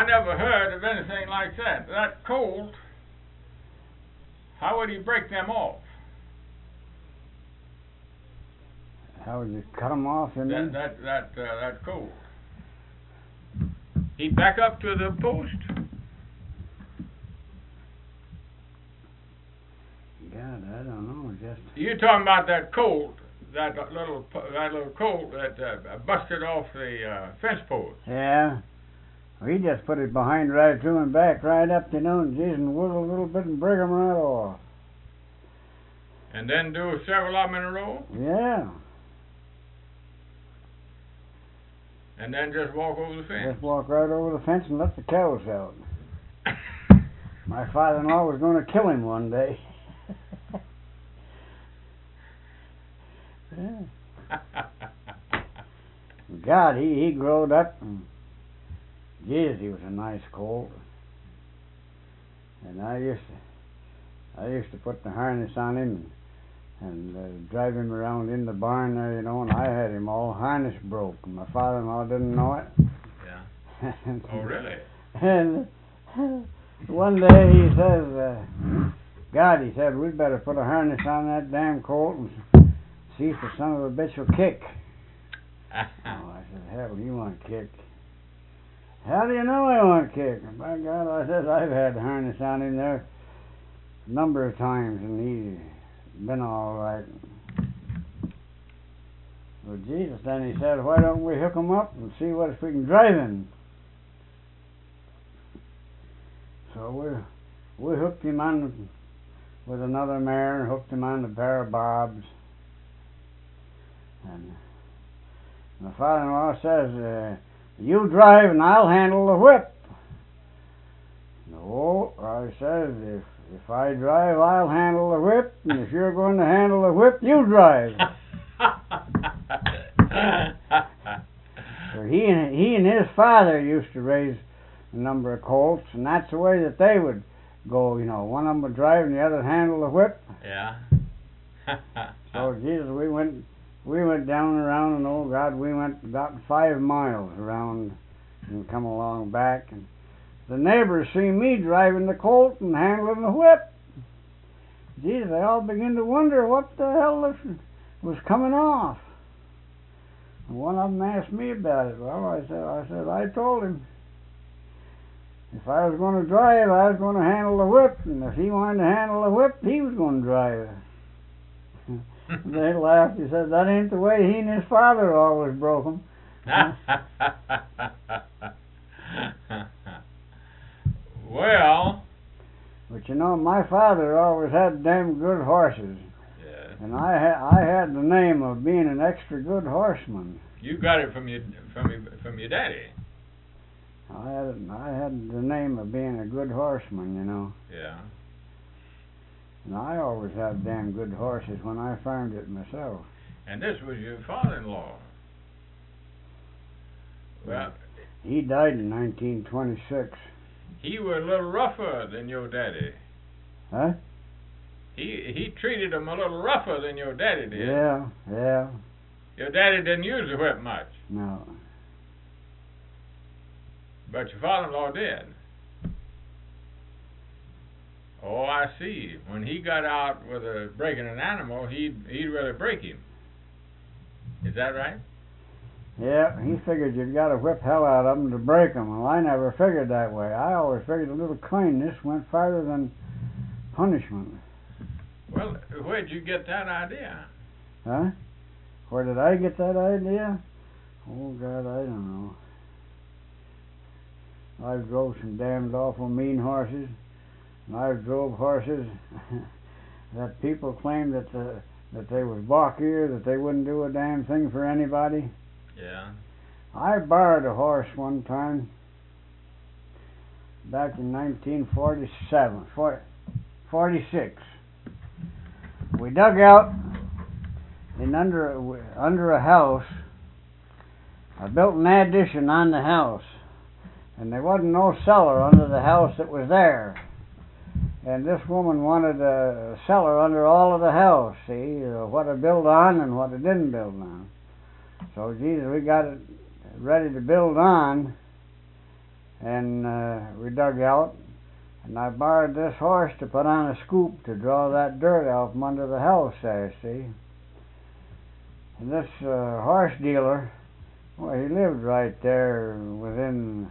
I never heard of anything like that. That colt, how would he break them off? How would you cut them off? That colt. He'd back up to the post. God, I don't know. Just You're talking about that colt, that little colt that busted off the fence post. yeah. Well, he just put it behind right through and back right up, you know, and Jesus, and whittle a little bit and break 'em right off. And then do several of them in a row. Yeah. And then just walk over the fence. Just walk right over the fence and let the cows out. My father-in-law was going to kill him one day. Yeah. God, he growed up, and Jesus, he was a nice colt. And I used to put the harness on him and drive him around in the barn there, you know, and I had him all harness broke. And my father-in-law didn't know it. Yeah. Oh, really? And one day he says, God, he said, we better put a harness on that damn colt and see if the son of a bitch will kick. Oh, I said, hell, you want to kick? How do you know I want to kick? By God, I said, I've had the harness on him there a number of times, and he's been all right. Well, Jesus, then he said, why don't we hook him up and see what if we can drive him? So we hooked him on with another mare and hooked him on a pair of bobs. And my father-in-law says, you drive and I'll handle the whip. No, I says, if I drive, I'll handle the whip, and if you're going to handle the whip, you drive. So he and his father used to raise a number of colts, and that's the way that they would go, you know. One of them would drive and the other handle the whip. Yeah. So, Jesus, we went down and around, and oh God, we went about 5 miles around and come along back, and the neighbors see me driving the colt and handling the whip. Jesus, they all begin to wonder what the hell this was coming off. And one of them asked me about it. Well, I told him if I was going to drive, I was going to handle the whip, and if he wanted to handle the whip, he was going to drive. They laughed. He said, that ain't the way he and his father always broke 'em. Well. But you know, my father always had damn good horses. Yeah. And I had the name of being an extra good horseman. You got it from your daddy. I had the name of being a good horseman, you know. Yeah. And I always had damn good horses when I farmed it myself. And this was your father-in-law. Well, he died in 1926. He was a little rougher than your daddy. Huh? He treated him a little rougher than your daddy did. Yeah. Your daddy didn't use the whip much. No. But your father-in-law did. Oh, I see. When he got out with breaking an animal, he'd really break him. Is that right? Yeah, he figured you'd got to whip hell out of them to break them. Well, I never figured that way. I always figured a little kindness went farther than punishment. Well, where'd you get that idea? Huh? Where did I get that idea? Oh, God, I don't know. I drove some damned awful mean horses. And I drove horses that people claimed that they was balkier, that they wouldn't do a damn thing for anybody. Yeah. I borrowed a horse one time back in 46. We dug out in under a house. I built an addition on the house, and there wasn't no cellar under the house that was there. And this woman wanted a cellar under all of the house, see, what it built on and what it didn't build on. So, Jesus, we got it ready to build on, and we dug out, and I borrowed this horse to put on a scoop to draw that dirt out from under the house there, see. And this horse dealer, well, he lived right there within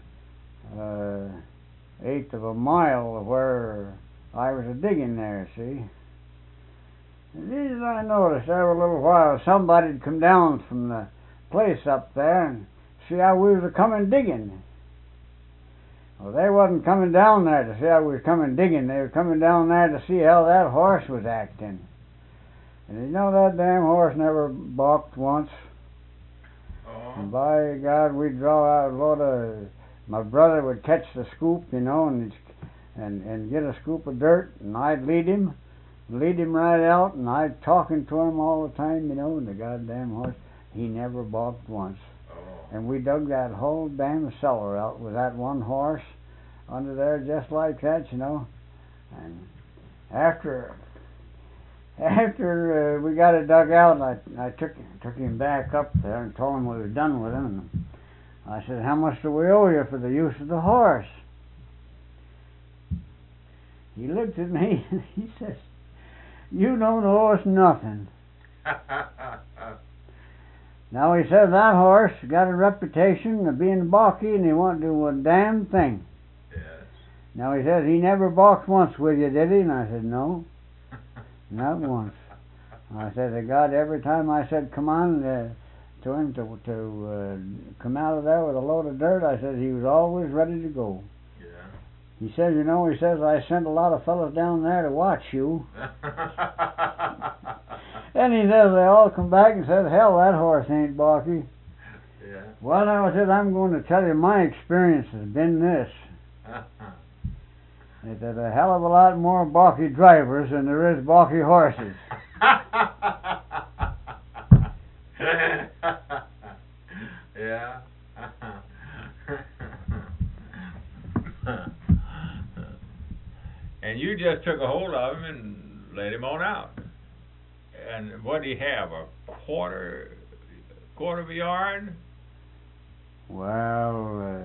eighth of a mile of where I was digging there, see. And these I noticed every little while somebody'd come down from the place up there and see how we was coming digging. Well, they wasn't coming down there to see how we was coming digging. They were coming down there to see how that horse was acting. And you know that damn horse never balked once. And by God, we'd draw out a load of... My brother would catch the scoop, you know, and get a scoop of dirt, and I'd lead him right out, and I'd talking to him all the time, you know, and the goddamn horse, he never balked once. And we dug that whole damn cellar out with that one horse under there just like that, you know. And after we got it dug out, I took him back up there and told him we was done with him. And I said, "How much do we owe you for the use of the horse?" He looked at me and he says, "You don't owe us nothing." Now, he said that horse got a reputation of being balky and he won't do a damn thing. Yes. Now, he said, "He never balked once with you, did he?" And I said, "No, not once." I said, "To God, every time I said, come on to him to come out of there with a load of dirt," I said, he was always ready to go. Yeah. He says, "You know," he says, "I sent a lot of fellas down there to watch you." And he says, they all come back and said, "Hell, that horse ain't balky." Yeah. Well, now, I said, I'm going to tell you my experience has been this. There's a hell of a lot more balky drivers than there is balky horses. Yeah. And you just took a hold of him and let him on out. And what do you have, a quarter of a yard? Well,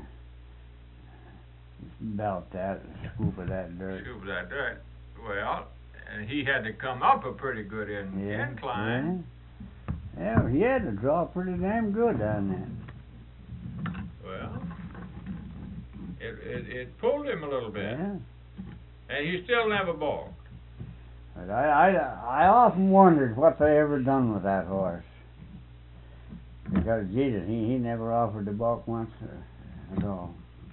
about that, a scoop of that dirt. Scoop of that dirt. Well, and he had to come up a pretty good incline. Yeah, he had to draw pretty damn good on that. Well, it pulled him a little bit. Yeah. And he still never balked. But I often wondered what they ever done with that horse. Because, Jesus, he never offered to balk once at all.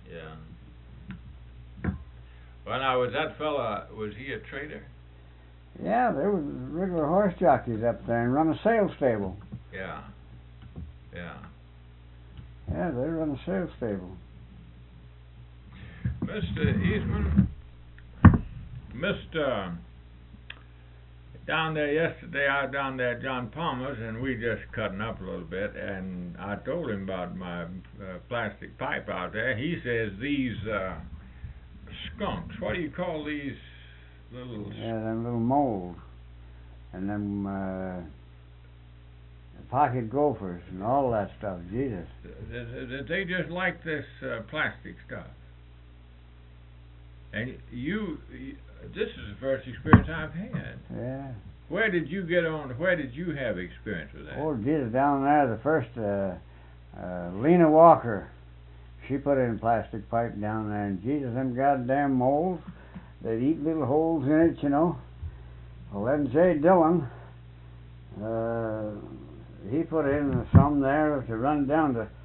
Yeah. Well, now, was that fella, was he a trader? Yeah, there was regular horse jockeys up there and run a sales stable. Yeah. Yeah. Yeah, they run a sales stable. Mr. Eastman, down there yesterday, I was down there at John Palmer's, and we just cutting up a little bit, and I told him about my plastic pipe out there. He says these skunks, what do you call these little... Yeah, them little moles, and them pocket gophers, and all that stuff, Jesus. They just like this plastic stuff. And this is the first experience I've had. Yeah. Where did you have experience with that? Oh, Jesus, down there, the first, Lena Walker, she put in a plastic pipe down there, and Jesus, them goddamn moles, they'd eat little holes in it, you know. Well, then J. Dillon, he put in some there to run down to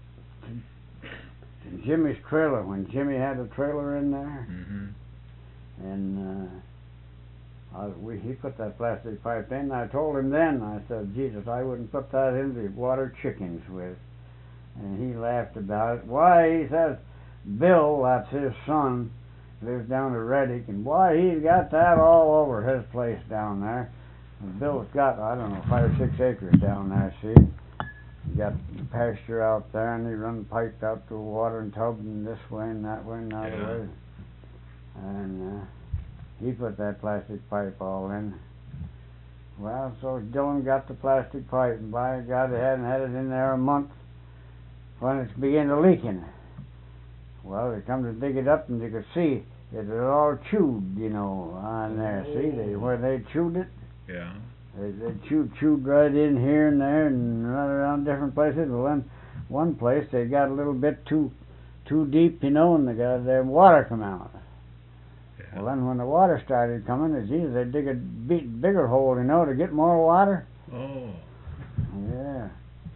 Jimmy's trailer, when Jimmy had a trailer in there. Mm-hmm. And he put that plastic pipe in. I told him then, I said, Jesus, I wouldn't put that in to water chickens with. And he laughed about it. Why, he says, Bill, that's his son, lives down to Reddick, and why, he's got that all over his place down there. And Bill's got, I don't know, 5 or 6 acres down there, see? He got pasture out there, and he run pipes out to a watering tub, and this way and that way and that way. And he put that plastic pipe all in. Well, so Dillon got the plastic pipe, and by God, they hadn't had it in there a month when it began to leaking. Well, they come to dig it up, and they could see it was all chewed, you know, on there. See, where they chewed it. Yeah. They chewed right in here and there and right around different places. Well, then one place they got a little bit too deep, you know, and they got their water come out. Yeah. Well, then when the water started coming, they dig a bigger hole, you know, to get more water. Oh. Yeah.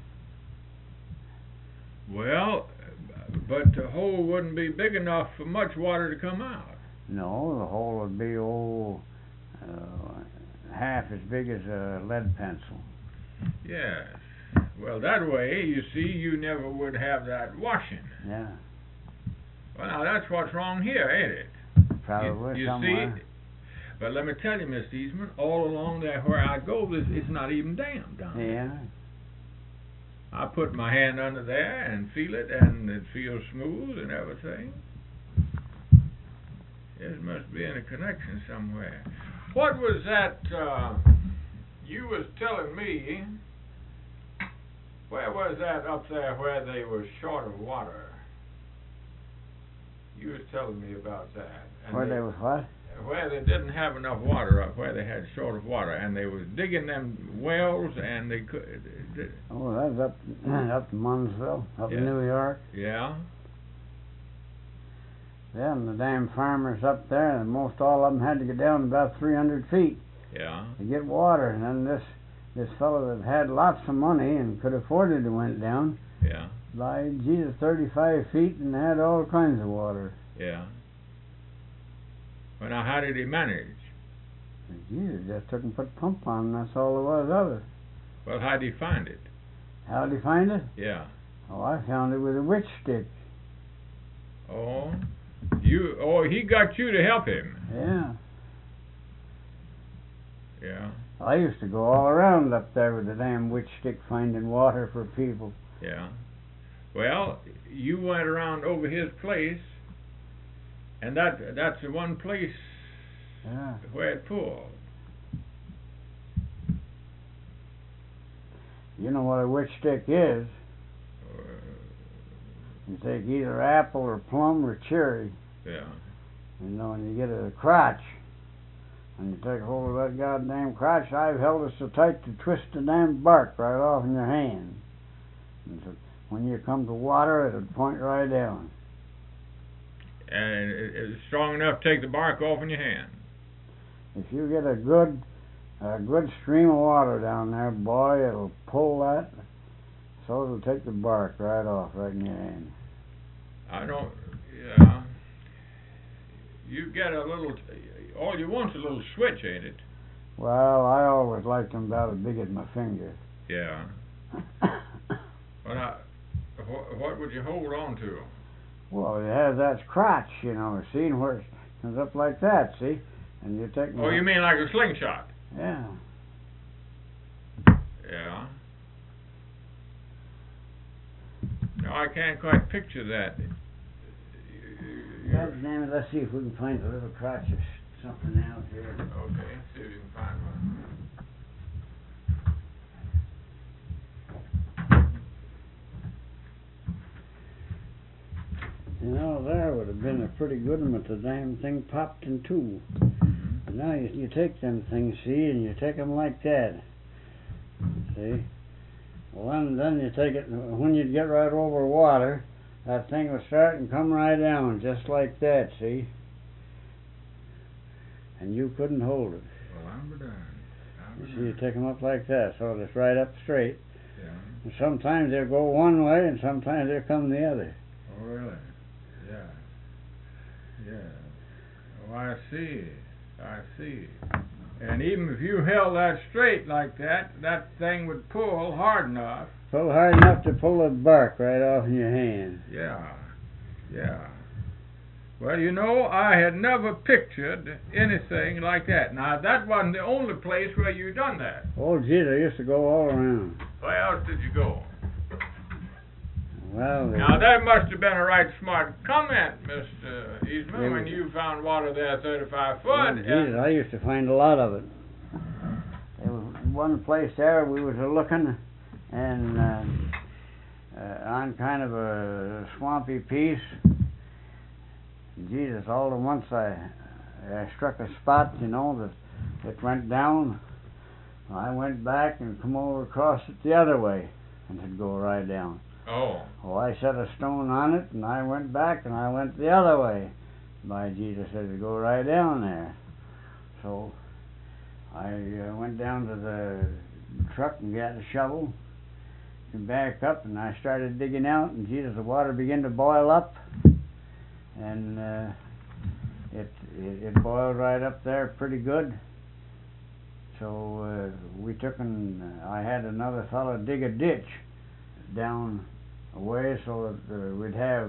Well, but the hole wouldn't be big enough for much water to come out. No, the hole would be half as big as a lead pencil. Yes. Well, that way, you see, you never would have that washing. Yeah. Well, now that's what's wrong here, ain't it? Probably you somewhere. see, but let me tell you, Mr. Eastman, all along there where I go, it's not even damp down there. Yeah. I put my hand under there and feel it, and it feels smooth and everything. There must be a connection somewhere. What was that you was telling me? Where was that up there where they were short of water? You was telling me about that. And Where they was what? Where they didn't have enough water up, where they had short of water, and they was digging them wells, and they could. Oh, that's up in Munsville, up in New York. Yeah. Yeah, and the damn farmers up there, and most all of them had to get down about 300 feet. Yeah. To get water, and then this fellow that had lots of money and could afford it went down. Yeah. By Jesus, 35 feet, and had all kinds of water. Yeah. Well, now, how did he manage? Jesus just took and put a pump on, and that's all there was of it. Well, how did he find it? How did he find it? Yeah. Oh, I found it with a witch stick. Oh, he got you to help him. Yeah. Yeah. I used to go all around up there with the damn witch stick finding water for people. Yeah. Well, you went around over his place, and that's the one place where it pulled. You know what a witch stick is? You take either apple or plum or cherry. Yeah. You know, and you get a crotch. And you take hold of that goddamn crotch. I've held it so tight to twist the damn bark right off in your hand. And so when you come to water, it'll point right down. And it's strong enough to take the bark off in your hand. If you get a good stream of water down there, boy, it'll pull that, so it'll take the bark right off, right in your hand. Yeah. You get a little, all you want's a little switch, ain't it? Well, I always liked them about as big as my finger. Yeah. Well, now, what would you hold on to? Well, it has that crotch, you know, see, where it comes up like that, see? And you take... Oh, you mean like a slingshot? Yeah. Yeah. No, I can't quite picture that. God damn it, let's see if we can find a little crotch or something out here. Okay, see if you can find one. You know, there would have been a pretty good one, but the damn thing popped in two. But now you take them things, see, and you take them like that. See? Well, then you take it, when you get right over water, that thing will start and come right down, just like that, see? And you couldn't hold it. Well, I'm done. You see, you take them up like that, so it's right up straight. Yeah. And sometimes they'll go one way, and sometimes they'll come the other. Oh, really? Yeah. Yeah. Oh, I see. I see. And even if you held that straight like that, that thing would pull hard enough. Pull hard enough to pull the bark right off in your hand. Yeah. Yeah. Well, you know, I had never pictured anything like that. Now, that wasn't the only place where you done that. Oh, geez, I used to go all around. Where else did you go? Well, now, that must have been a right smart comment, Mr. Eastman, when you found water there 35 foot. Oh, geez, I used to find a lot of it. There was one place there we was looking, and on kind of a swampy piece, Jesus, all at once I struck a spot, you know, that it went down. I went back and come over across it the other way, and it'd go right down. Oh. Oh, I set a stone on it, and I went back, and I went the other way. By Jesus, it'd go right down there. So I went down to the truck and got a shovel, and back up, and I started digging out, and Jesus, the water began to boil up, and it boiled right up there pretty good. So we took and I had another fellow dig a ditch down away so that we'd have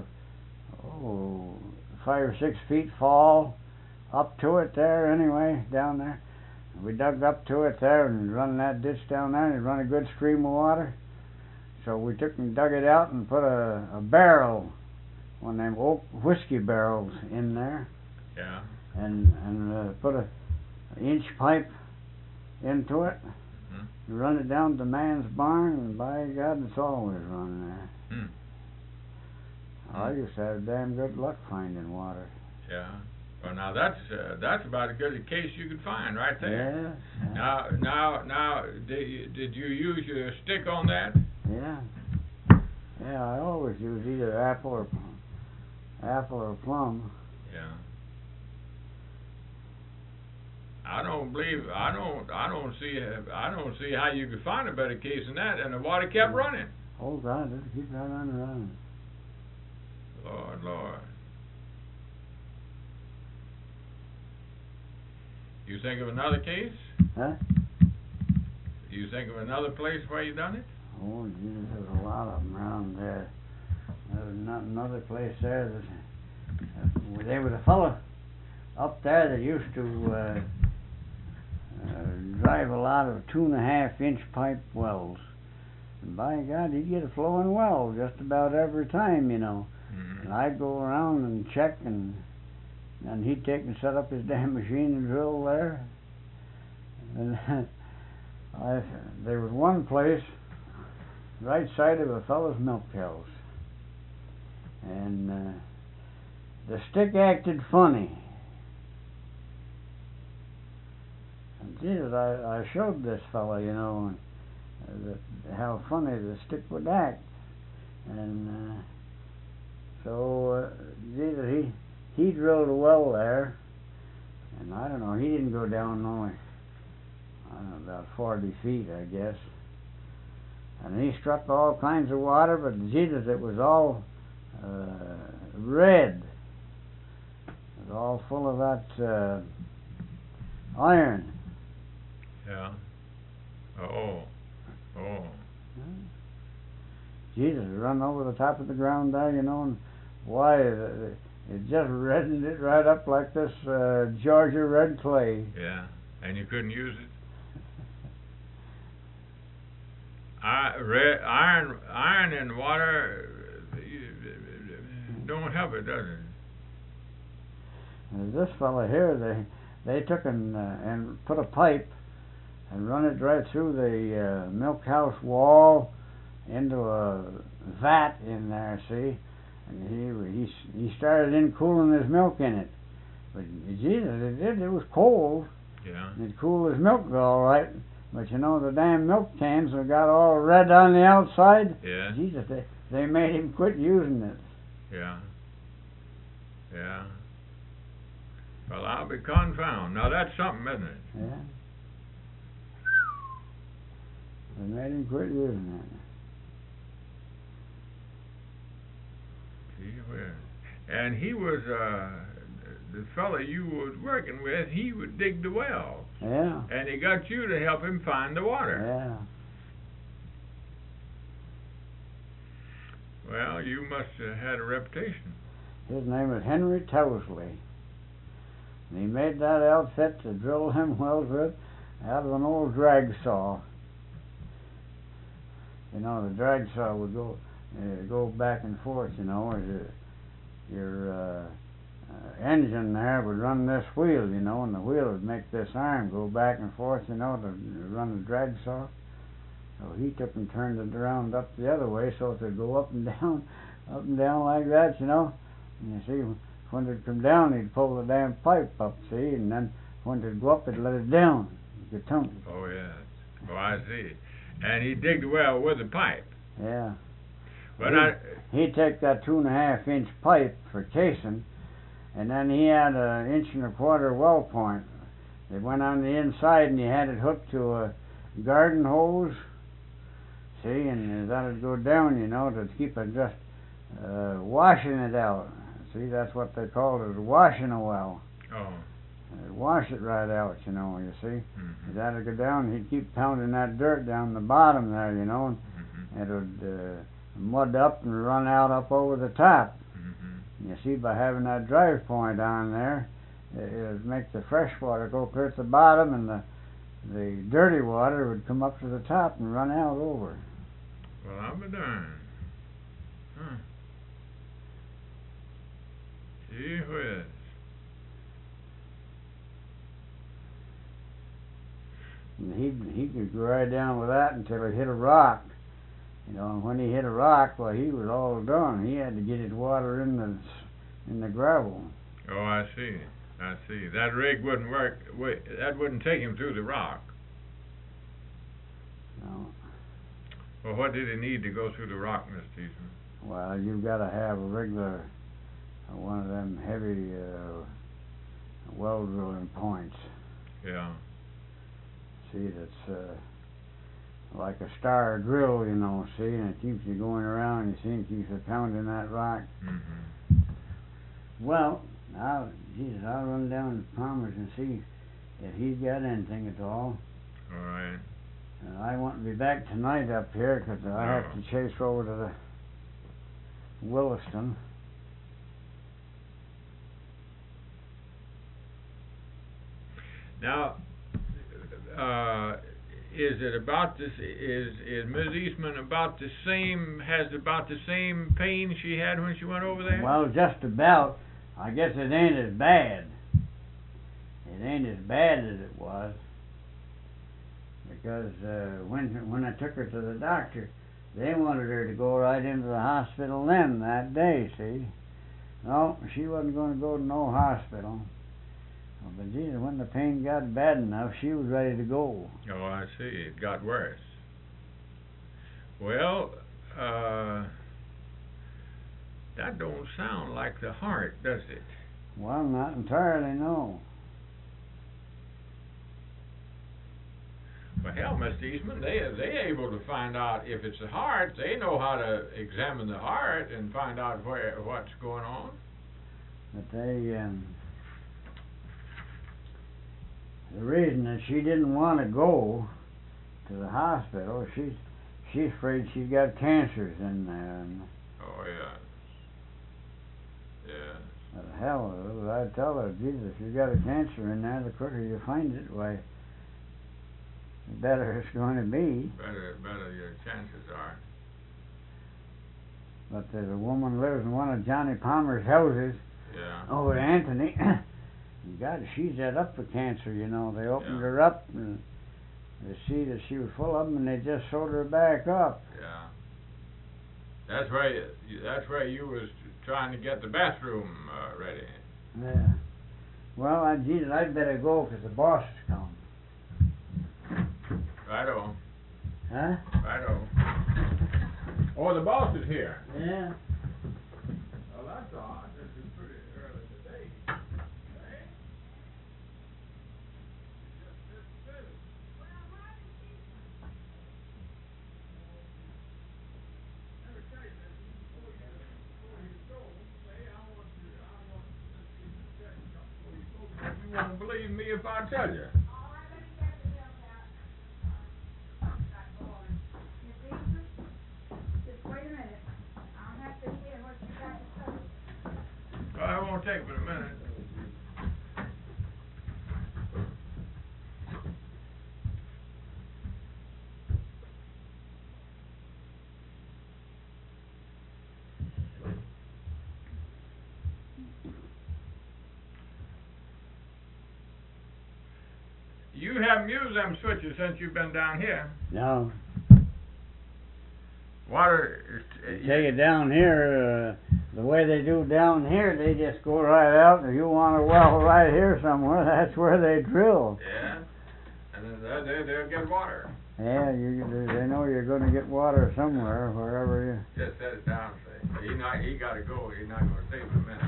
5 or 6 feet fall up to it there anyway, down there. We dug up to it there and run that ditch down there, and it run a good stream of water. So we took and dug it out and put a barrel, one of them oak whiskey barrels in there. Yeah. And put an inch pipe into it. Mm-hmm. Run it down to the man's barn, and by God, it's always run there. Mm. I used to have damn good luck finding water. Yeah. Well, now that's about as good a case you could find right there. Yes. Now, did you use your stick on that? Yeah. Yeah, I always use either apple or plum. Yeah. I don't see how you could find a better case than that, and the water kept running. Oh God, it'll keep right on running. Lord. You think of another case? Huh? You think of another place where you done it? Oh, Jesus, there's a lot of them around there. There's not another place there. There was a fellow up there that used to drive a lot of 2.5-inch pipe wells. And by God, he'd get a flowing well just about every time, you know. Mm-hmm. And I'd go around and check, and he'd take and set up his damn machine and drill there. And there was one place right side of a fellow's milk cows, and the stick acted funny. And Jesus, I showed this fellow, you know, how funny the stick would act, and so Jesus, he drilled a well there, and I don't know, he didn't go down only, I don't know, about 40 feet, I guess. And he struck all kinds of water, but Jesus, it was all red. It was all full of that iron. Yeah. Oh. Jesus run over the top of the ground there, you know, and why, it just reddened it right up like this Georgia red clay. Yeah, and you couldn't use it? Iron in water don't help it, does it? And this fella here, they took and put a pipe and run it right through the milk house wall into a vat in there, see? And he started in cooling his milk in it. But Jesus, it was cold. Yeah. It cooled his milk all right. But you know, the damn milk cans have got all red on the outside. Yeah. Jesus, they made him quit using it. Yeah. Yeah. Well, I'll be confounded. Now, that's something, isn't it? Yeah. They made him quit using it. Gee whiz. And he was, the fellow you was working with, he would dig the well. Yeah. And he got you to help him find the water. Yeah. Well, you must have had a reputation. His name was Henry Towsley. And he made that outfit to drill them wells with out of an old drag saw. You know, the drag saw would go back and forth, you know, as your engine there would run this wheel, you know, and the wheel would make this arm go back and forth, you know, to run the drag saw. So he took and turned it around up the other way so it would go up and down like that, you know. And you see, when it'd come down, he'd pull the damn pipe up, see, and then when it'd go up, he'd let it down. You could tumble. Oh, yes. Oh, I see. And he dig the well with the pipe. Yeah. But he'd take that 2.5-inch pipe for casing, and then he had an 1.25-inch well point. It went on the inside, and he had it hooked to a garden hose, see, and that'd go down, you know, to keep it just washing it out. See, that's what they called it, washing a well. Oh. Wash it right out, you know, you see. Mm-hmm. That'd go down, he'd keep pounding that dirt down the bottom there, you know, and Mm-hmm. it would mud up and run out up over the top. Mm-hmm. You see, by having that drive point on there, it would make the fresh water go clear to the bottom, and the dirty water would come up to the top and run out over. Well, I'll be darned. Huh. Gee whiz. And he could go right down with that until he hit a rock. You know, and when he hit a rock, well, he was all done. He had to get his water in the gravel. Oh, I see. I see. That rig wouldn't work. That wouldn't take him through the rock. No. Well, what did he need to go through the rock, Mr. Eastman? Well, you've got to have a regular, one of them heavy well drilling points. Yeah. See, that's like a star drill, you know, see, and it keeps you going around, you see, and keeps you pounding that rock. Mm-hmm. Well, I'll run down to Palmer's and see if he's got anything at all. All right. I want to be back tonight up here, because I have to chase over to the Williston. Now, is it about this? Is Ms. Eastman about the same? Has about the same pain she had when she went over there? Well, just about. I guess it ain't as bad. It ain't as bad as it was, because when I took her to the doctor, they wanted her to go right into the hospital then that day. See, no, she wasn't going to go to no hospital. But Jesus, when the pain got bad enough, she was ready to go. Oh, I see. It got worse. Well, that don't sound like the heart, does it? Well, not entirely, no. Well, hell, Mr. Eastman, they able to find out if it's the heart. They know how to examine the heart and find out what's going on. But the reason that she didn't want to go to the hospital, she's afraid she's got cancers in there. And oh, yeah. Yeah. the hell, I tell her, Jesus, if you've got a cancer in there, the quicker you find it, why, the better it's going to be. Better your chances are. But there's a woman lives in one of Johnny Palmer's houses. Yeah. Over at Anthony. God, she's set up for cancer, you know. They opened her up and they see that she was full of them, and they just sewed her back up. Yeah. That's why you was trying to get the bathroom ready. Yeah. Well, Jesus, I'd better go because the boss has come. Righto. Huh? Righto. Oh, the boss is here. Yeah. Well, that's odd. This is pretty early today. You won't believe me if I tell you. Just wait a minute. I'll have to hear what you got to say. Well, it won't take but a minute. You haven't used them switches since you've been down here. No. Water. Take it down here. the way they do down here, they just go right out. If you want a well right here somewhere, that's where they drill. Yeah. And then they'll get water. Yeah, they know you're going to get water somewhere, wherever you... Just set it down, say. He got to go. He's not going to stay for a minute.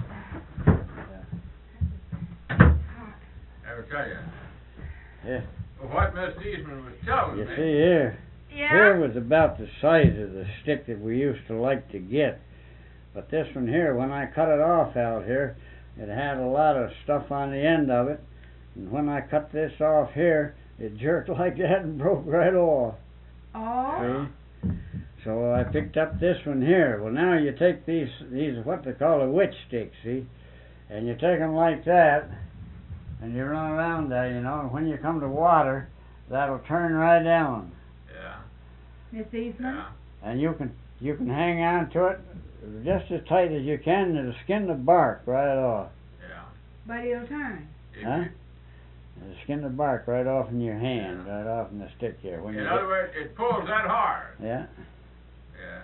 I will tell you. Yeah. Well, what Miss Eastman was telling You me. see here, Yeah? here was about the size of the stick that we used to like to get. But this one here, when I cut it off out here, it had a lot of stuff on the end of it. And when I cut this off here, it jerked like that and broke right off. Oh. See? So I picked up this one here. Well, now you take these what they call a witch stick, see? And you take them like that, and you run around there, you know, and when you come to water, that'll turn right down. Yeah. Miss Eastman? Yeah. And you can hang on to it just as tight as you can, and it'll skin the bark right off. Yeah. But it'll turn. Huh? It'll skin the bark right off in your hand, right off in the stick here. When In you other words, it pulls that hard. yeah. Yeah.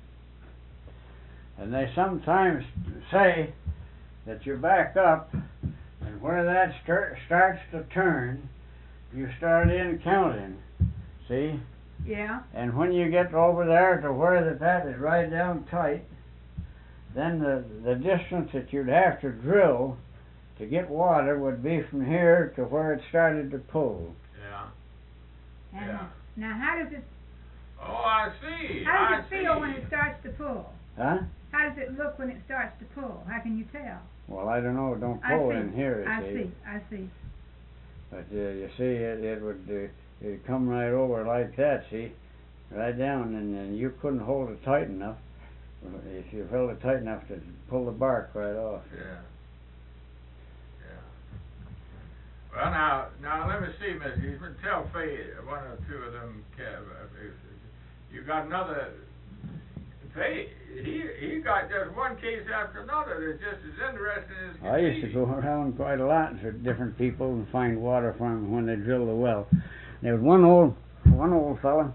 And they sometimes say that you back up, and where that starts to turn, you start in counting. See? Yeah. And when you get over there to where that is right down tight, then the distance that you'd have to drill to get water would be from here to where it started to pull. Yeah. And Yeah. now how does it Oh, I see. how does it feel when it starts to pull? Huh? How does it look when it starts to pull? How can you tell? Well, I don't know. It don't I pull see. in here, I you see. I see. But you see, it would it'd come right over like that, see, right down, and you couldn't hold it tight enough. If you held it tight enough to pull the bark right off. Yeah. Yeah. Well, now let me see, Miss Eastman. Tell Fay one or two of them. You got another. Fay, he got just one case after another that's just as interesting as. I used to go around quite a lot for different people and find water for them when they drill the well. There was one old fella.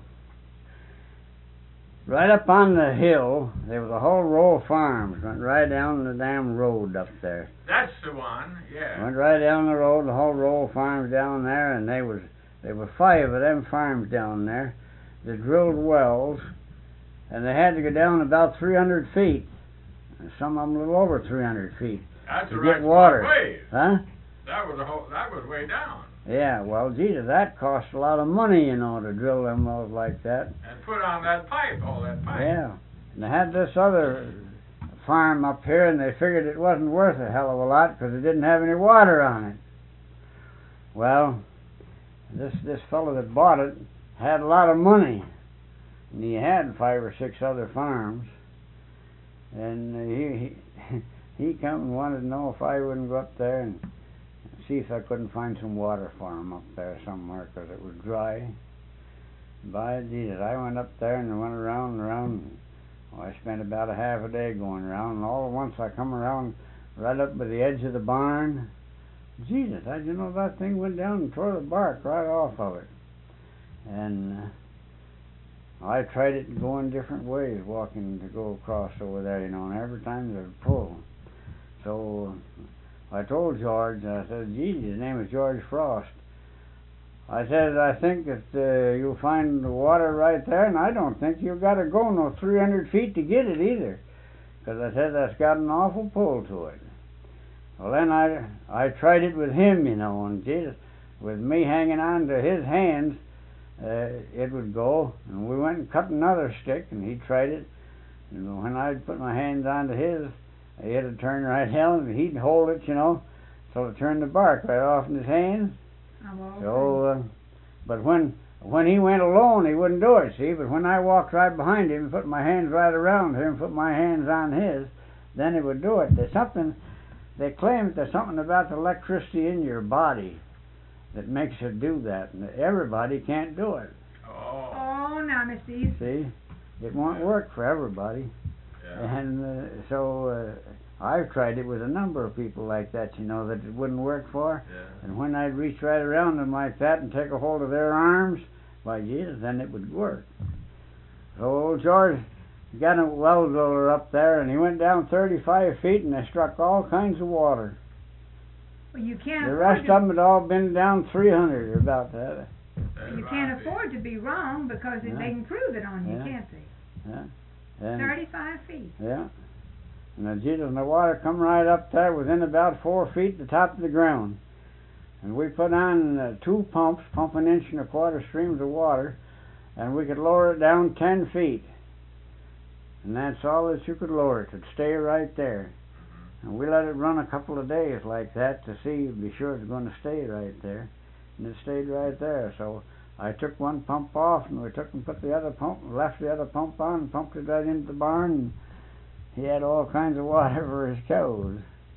Right up on the hill, there was a whole row of farms, went right down the damn road up there. That's the one, yeah. Went right down the road, the whole row of farms down there, and there were 5 of them farms down there. They drilled wells, and they had to go down about 300 feet. And some of them a little over 300 feet That's to the get right water. way. Huh? That was way down. Yeah, well, gee, that cost a lot of money, you know, to drill them wells like that. And put on that pipe, all that pipe. Yeah. And they had this other farm up here, and they figured it wasn't worth a hell of a lot because it didn't have any water on it. Well, this fellow that bought it had a lot of money, and he had 5 or 6 other farms, and he come and wanted to know if I wouldn't go up there and see if I couldn't find some water for him up there somewhere, because it was dry. By Jesus, I went up there and went around and around. Oh, I spent about a half a day going around, and all at once I come around right up by the edge of the barn. Jesus, that thing went down and tore the bark right off of it. And I tried it going different ways, walking to go across over there, and every time it would pull. So I told George, I said, gee, his name is George Frost. I said, I think that you'll find the water right there, and I don't think you've got to go no 300 feet to get it either. Because I said, that's got an awful pull to it. Well, then I tried it with him, and Jesus, with me hanging on to his hands, it would go. And we went and cut another stick, and he tried it. And when I'd put my hands onto his, it'd turn right down, and he'd hold it, so it turned the bark right off in his hands. So, but when he went alone, he wouldn't do it, see? But when I walked right behind him, put my hands right around him, put my hands on his, then he would do it. They claim that there's something about the electricity in your body that makes you do that, and everybody can't do it. Oh, now, Mr. East. See? It won't work for everybody. yeah. And so I've tried it with a number of people like that, that it wouldn't work for. Yeah. And when I'd reach right around them like that and take a hold of their arms, by Jesus, then it would work. So old George got a well driller up there, and he went down 35 feet, and they struck all kinds of water. Well, you can't The afford rest to, of them had all been down 300 or about that. you can't afford to be wrong because Yeah. they can prove it on you, Yeah. can't they? Yeah. And, 35 feet. yeah. And the Jesus and the water come right up there within about 4 feet the top of the ground. And we put on 2 pumps, pumping 1.25 inch streams of water, and we could lower it down 10 feet. And that's all that you could lower it. It'd stay right there. And we let it run a couple of days like that to be sure it's going to stay right there. And it stayed right there. So I took one pump off, and we took and put the other pump, left the other pump on, and pumped it right into the barn. And he had all kinds of water for his cows.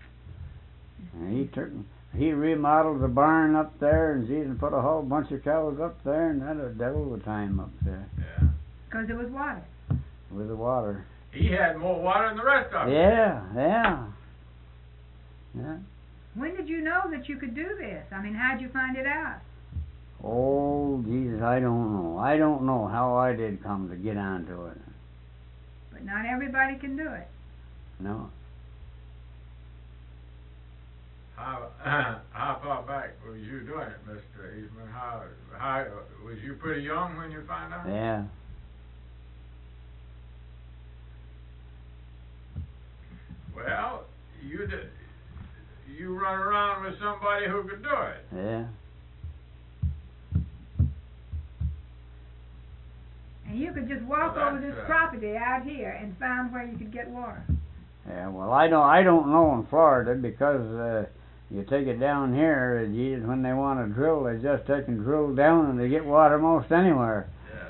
And he remodeled the barn up there, and Jesus put a whole bunch of cows up there, and had a devil of a time up there. Yeah. Because it was water. With the water. He had more water than the rest of them. Yeah. When did you know that you could do this? I mean, how'd you find it out? Oh, Jesus, I don't know. I don't know how I did come to get onto it. But not everybody can do it. No. How far back was you doing it, Mr. Eastman? How was you pretty young when you found out? Yeah. Well, you run around with somebody who could do it. Yeah. And you could just walk Well, over this that's, property out here and find where you could get water. Yeah, well, I don't know in Florida because you take it down here, Jesus, when they want to drill, they just take and drill down and they get water most anywhere.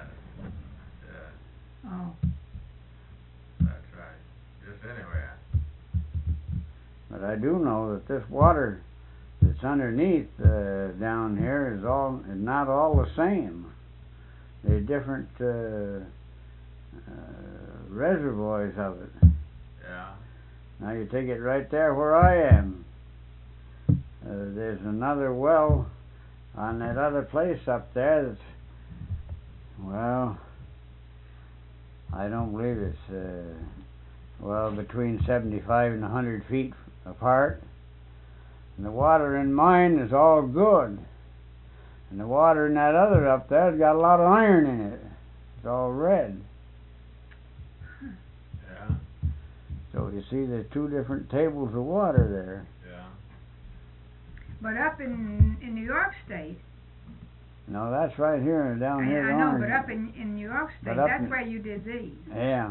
Yeah. Oh. That's right. Just anywhere. But I do know that this water that's underneath down here is not all the same. There's different reservoirs of it. Yeah. Now you take it right there where I am. There's another well on that other place up there that's, well, I don't believe it's, between 75 and 100 feet apart. And the water in mine is all good. And the water in that other up there's got a lot of iron in it. It's all red. Yeah. So you see there's 2 different tables of water there. Yeah. But up in New York State, No, that's right here down here. I know, Orange. but up in New York State, But up that's in- where you did these. Yeah.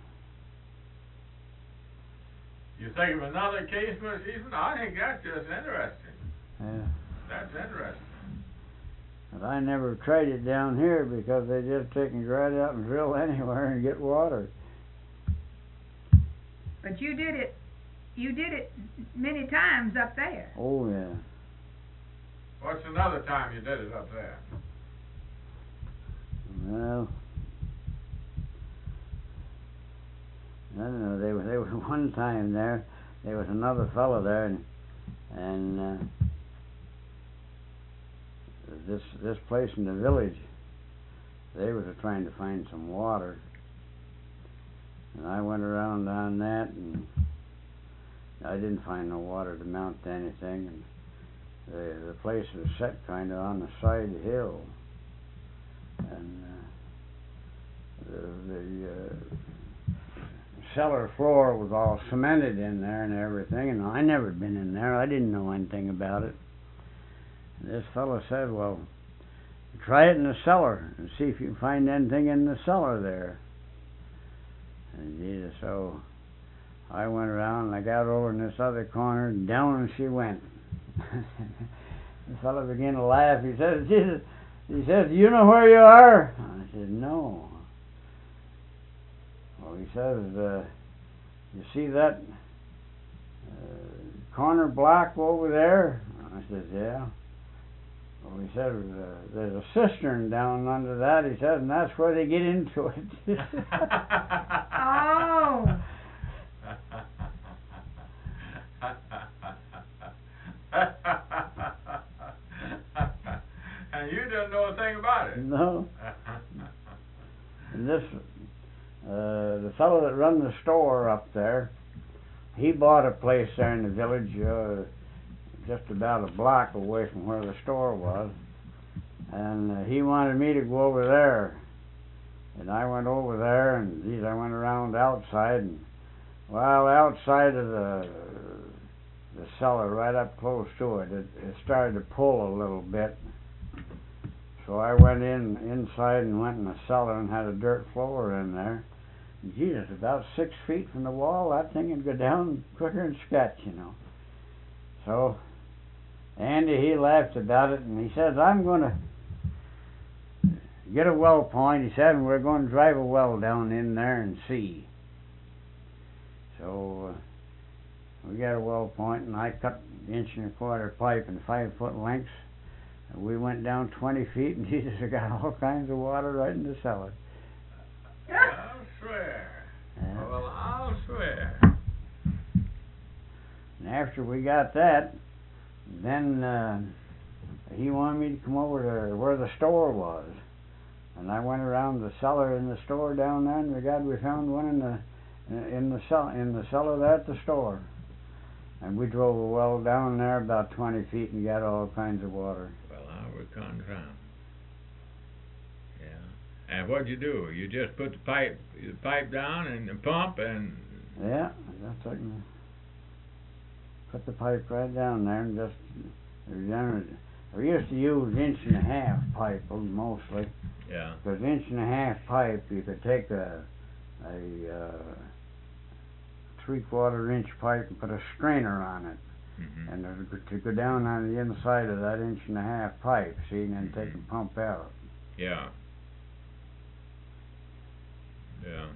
You think of another case, Miss Eastman? I think that's just interesting. Yeah. That's interesting. But I never tried it down here because they just take and go right out and drill anywhere and get water. But you did it many times up there. Oh, yeah. What's another time you did it up there? Well, I don't know. There was one time there was another fellow there, and this place in the village, they was trying to find some water, and I went around on that, and I didn't find no water to mount to anything, and the place was set kind of on the side hill, and the cellar floor was all cemented in there and everything, and I never been in there. I didn't know anything about it. And this fellow said, well, try it in the cellar and see if you can find anything in the cellar there. And Jesus, so I went around and I got over in this other corner, and down she went. The fellow began to laugh. He says, Jesus, he says, do you know where you are? I said, no. Well, he says, you see that corner block over there? I says, yeah. Well, he says, there's a cistern down under that, he says, and that's where they get into it. Oh. And you didn't know a thing about it. No. And this, the fellow that run the store up there, he bought a place there in the village, just about a block away from where the store was, and he wanted me to go over there. And I went over there, and geez, I went around outside, and well, outside of the cellar, right up close to it, it started to pull a little bit. So I went inside and went in the cellar and had a dirt floor in there. And Jesus, about 6 feet from the wall, that thing would go down quicker than sketch, you know. So Andy, he laughed about it, and he says, I'm going to get a well point, he said, and we're going to drive a well down in there and see. So we got a well point, and I cut 1.25 pipe in 5-foot lengths. We went down 20 feet, and Jesus, I got all kinds of water right in the cellar. I'll swear. Yeah. Well, I'll swear. And after we got that, then he wanted me to come over to where the store was. And I went around the cellar in the store down there, and by God, we found one in the cellar there at the store. And we drove a well down there about 20 feet and got all kinds of water. Well, I was confounded. Yeah. And what'd you do? You just put the pipe down and the pump and... Yeah, that's like put the pipe right down there and just... We used to use 1.5 pipe mostly. Yeah. Because 1.5 pipe, you could take a 3/4 inch pipe and put a strainer on it, and to go down on the inside of that 1.5 pipe, see, and then take and pump out. Yeah. Yeah.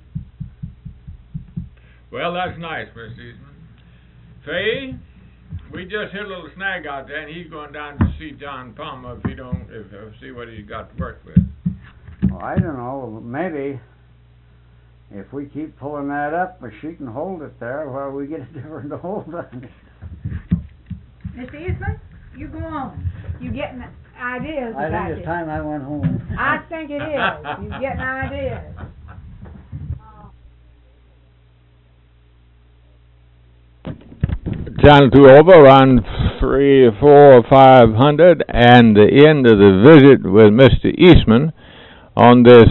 Well, that's nice, Mr. Eastman. Faye, we just hit a little snag out there, and he's going down to see John Palmer see what he's got to work with. Well, I don't know. Maybe if we keep pulling that up, she can hold it there while we get a different hold on it. Mr. Eastman, you go on. You getting ideas I about think it's this. time I went home. I think it is. You getting ideas. Channel 2 over, around 300, 400, 500, and the end of the visit with Mr. Eastman on this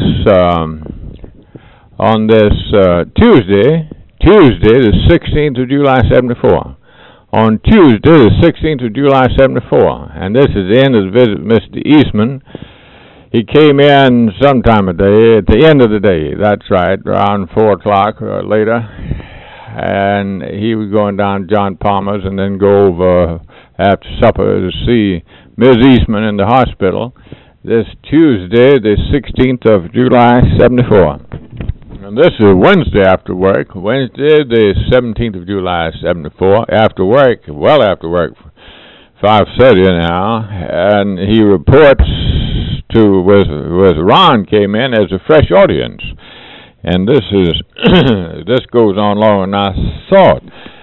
Tuesday, the 16th of July, 74. On Tuesday, the 16th of July, 74, and this is the end of the visit with Mr. Eastman. He came in sometime at the end of the day, that's right, around 4 o'clock or later. And he was going down to John Palmer's and then go over after supper to see Ms. Eastman in the hospital this Tuesday, the 16th of July, 74. And this is Wednesday after work, Wednesday, the 17th of July, 74, after work, well after work, 5:30 now, and he reports with Ron came in as a fresh audience. And this goes on longer than I thought.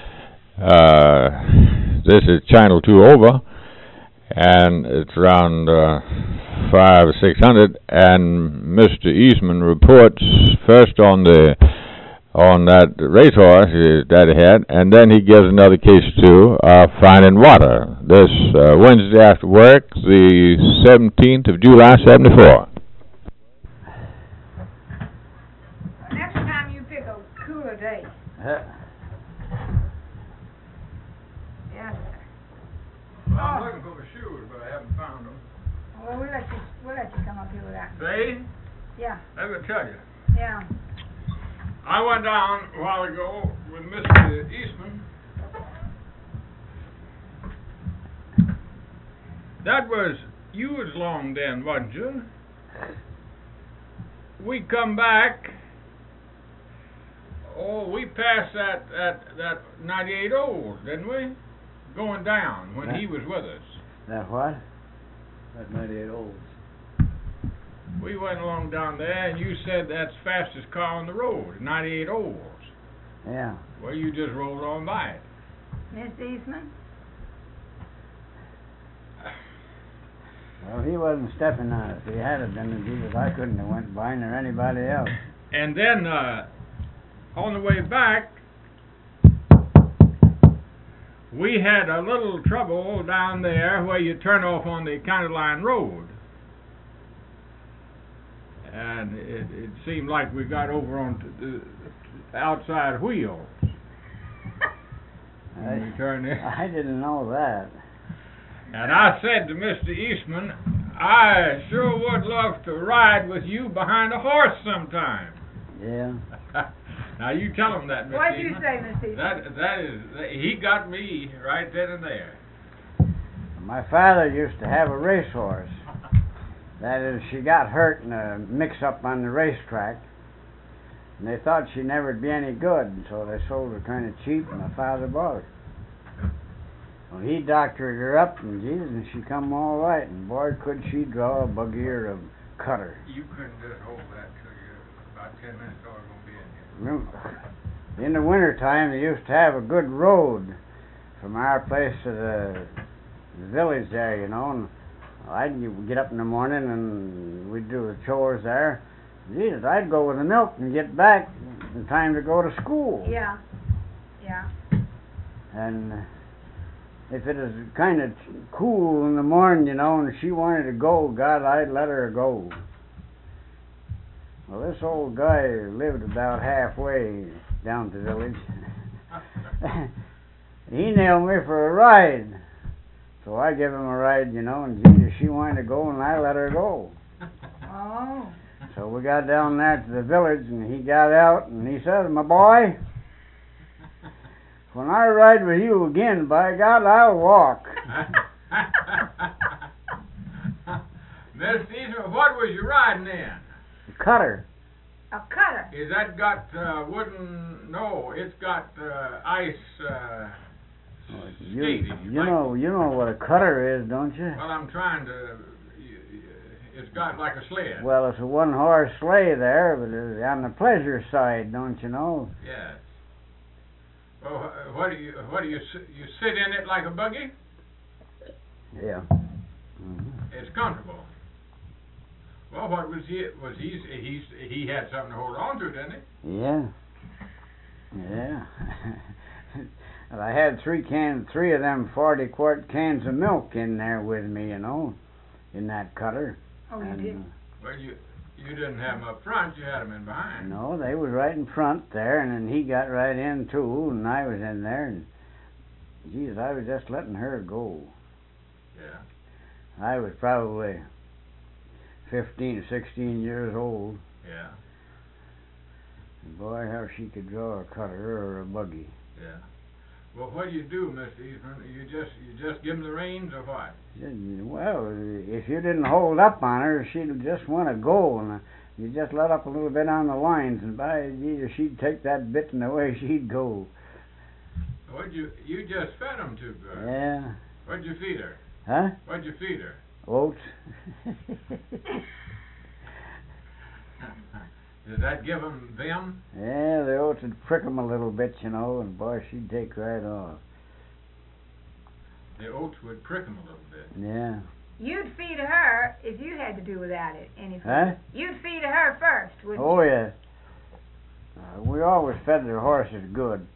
This is Channel 2 over, and it's around 500 or 600. And Mr. Eastman reports first on that racehorse that he had, and then he gives another case too, finding water. This Wednesday after work, the 17th of July, 74. Yes, sir. Well, I'm looking for my shoes, but I haven't found them. Well, we'll let you come up here with that. See? Yeah. Let me tell you. Yeah. I went down a while ago with Mr. Eastman. You was along then, wasn't you? We come back. Oh, we passed that 98 old, didn't we? Going down when he was with us. That what? That 98 olds. We went along down there, and you said that's the fastest car on the road, 98 olds. Yeah. Well, you just rolled on by it. Mr. Eastman? Well, he wasn't stepping on it. If he had been, Jesus, I couldn't have went by nor anybody else. And then on the way back, we had a little trouble down there where you turn off on the County Line Road. And it seemed like we got over onto the outside wheels. When we turned in. I didn't know that. And I said to Mr. Eastman, I sure would love to ride with you behind a horse sometime. Yeah. Now you tell him that, Mr. What'd you Eastman. say, Mr. Eastman? He got me right then and there. My father used to have a racehorse. That is, she got hurt in a mix-up on the racetrack, and they thought she never'd be any good, and so they sold her kind of cheap, and my father bought her. Well, he doctored her up, and Jesus, and she come all right, and boy, could she draw a buggy or a cutter. You couldn't just hold that till you about 10 minutes or we're going to be in here. Remember, in the wintertime, they used to have a good road from our place to the village there, you know, and I'd get up in the morning and we'd do the chores there. Jesus, I'd go with the milk and get back in time to go to school. Yeah. Yeah. And if it was kind of cool in the morning, you know, and she wanted to go, God, I'd let her go. Well, this old guy lived about halfway down to the village. He nailed me for a ride. So I give him a ride, you know, and Jesus, she wanted to go, and I let her go. Oh. So we got down there to the village, and he got out, and he said, my boy, when I ride with you again, by God, I'll walk. Miss Eastman, what was you riding in? The cutter. A cutter. Is that got wooden? No, it's got ice skating. You know what a cutter is, don't you? Well, I'm trying to. It's got like a sled. Well, it's a one-horse sleigh there, but it's on the pleasure side, don't you know? Yes. Well, what do you sit in it like a buggy? Yeah. It's comfortable. Well, what was he had something to hold on to, didn't he? Yeah. Yeah. And I had three of them 40-quart cans of milk in there with me, you know, in that cutter. Oh, you did? Well, you didn't have them up front, you had them in behind. No, they was right in front there, and then he got right in too, and I was in there, and geez, I was just letting her go. Yeah. I was probably 15, 16 years old. Yeah. And boy, how she could draw a cutter or a buggy. Yeah. Well, what do you do, Mr. Eastman? You just give them the reins or what? Well, if you didn't hold up on her, she'd just want to go, and you just let up a little bit on the lines, and by Jesus, she'd take that bit and away she'd go. You just fed them too good. Yeah. What'd you feed her? Huh? What'd you feed her? Oats. Did that give them vim? Yeah, the oats would prick 'em a little bit, you know, and boy, she'd take right off. The oats would prick them a little bit. Yeah. You'd feed her if you had to do without it. Any food. Huh? You'd feed her first, wouldn't Oh, you? yeah. We always fed the horses good.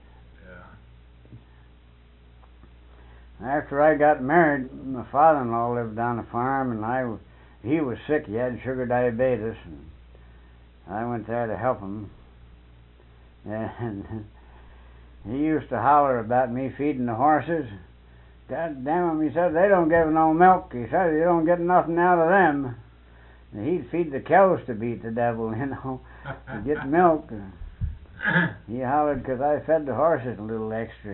Yeah. After I got married, my father-in-law lived on the farm, and he was sick. He had sugar diabetes, and I went there to help him. And he used to holler about me feeding the horses. God damn 'em, he said, they don't give no milk. He said, you don't get nothing out of them. And he'd feed the cows to beat the devil, you know, to get milk. He hollered because I fed the horses a little extra.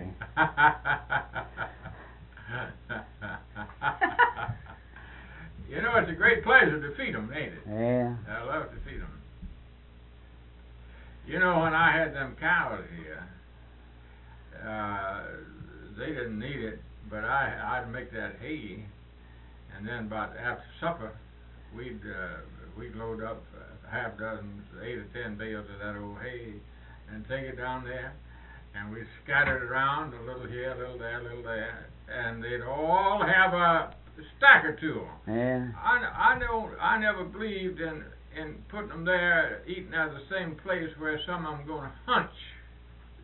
You know, it's a great pleasure to feed them, ain't it? Yeah. I love to feed them. You know, when I had them cows here, they didn't need it, but I'd make that hay, and then about after supper, we'd load up half dozen, 8 or 10 bales of that old hay, and take it down there, and we'd scatter it around, a little here, a little there, a little there, and they'd all have a stack or two. Yeah. I never believed in putting them there eating out of the same place where some of them going to hunch.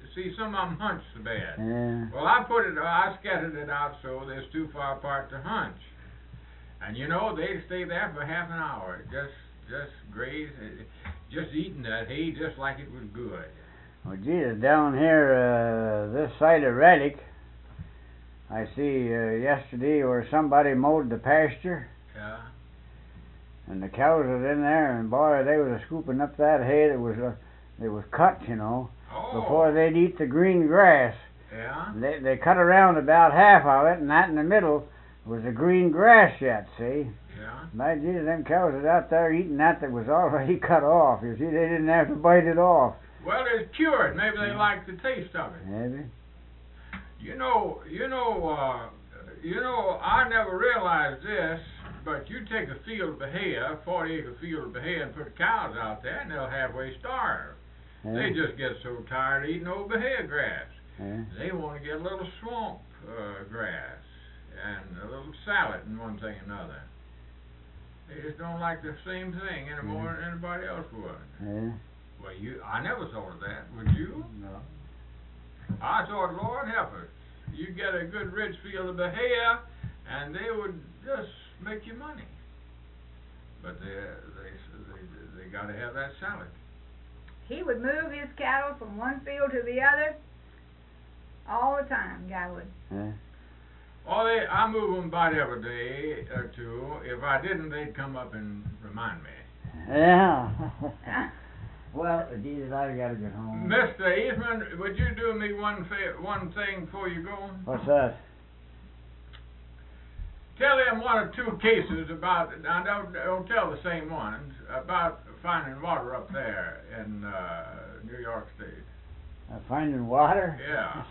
see, some of them hunch the bed. Yeah. Well, I scattered it out so they're too far apart to hunch. And you know, they'd stay there for half an hour, just graze, just eating that hay just like it was good. Well, Jesus, down here, this side of Reddick, I see yesterday where somebody mowed the pasture, Yeah. and the cows was in there, and boy, they was scooping up that hay that was cut, you know, Oh. before they'd eat the green grass. Yeah. They cut around about half of it, and that in the middle was the green grass yet, see? Yeah. My Jesus, them cows was out there eating that was already cut off. You see, they didn't have to bite it off. Well, it's cured. Maybe they like the taste of it. Maybe. You know, I never realized this, but you take a field of Bahia, 40-acre field of Bahia, and put the cows out there, and they'll halfway starve. Yeah. They just get so tired of eating old Bahia grass. Yeah. They want to get a little swamp grass and a little salad and one thing and another. They just don't like the same thing any more than anybody else would. Yeah. Well, I never thought of that. Would you? No. I thought, Lord help us. You get a good rich field of Bahia, and they would just make you money. But they got to have that salad. He would move his cattle from one field to the other all the time, guy would. Yeah. Oh, I move them about every day or two. If I didn't, they'd come up and remind me. Yeah. Well, Jesus, I gotta get home. Mr. Eastman, would you do me one thing before you go? What's that? Tell them one or two cases about, now don't tell the same ones, about finding water up there in New York State. Finding water? Yeah.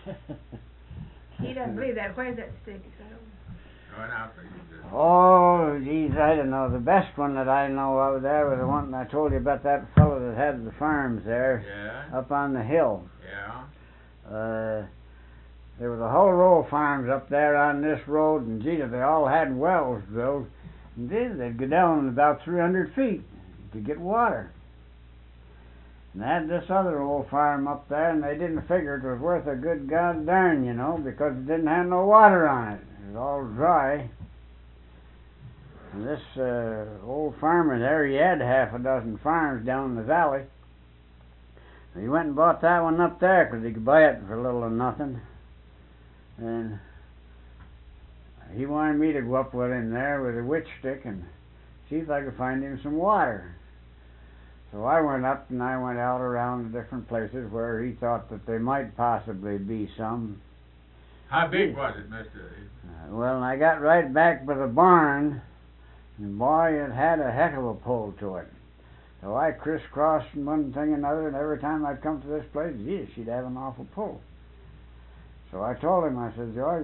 He doesn't believe that. Where's that stick? Right after you did. Oh, geez, I don't know. The best one that I know of there was the one I told you about, that fellow that had the farms there. Yeah. Up on the hill. Yeah. There was a whole row of farms up there on this road, and geez, they all had wells drilled. And they'd go down about 300 feet to get water. And they had this other old farm up there, and they didn't figure it was worth a good god darn, you know, because it didn't have no water on it. It was all dry. And this old farmer there, he had half a dozen farms down in the valley. He went and bought that one up there because he could buy it for little or nothing. And he wanted me to go up with him there with a witch stick and see if I could find him some water. So I went up and I went out around the different places where he thought that there might possibly be some. How big was it, Mr. Well, and I got right back by the barn, and boy, it had a heck of a pull to it. So I crisscrossed one thing and another, and every time I'd come to this place, geez, she'd have an awful pull. So I told him, I said, George,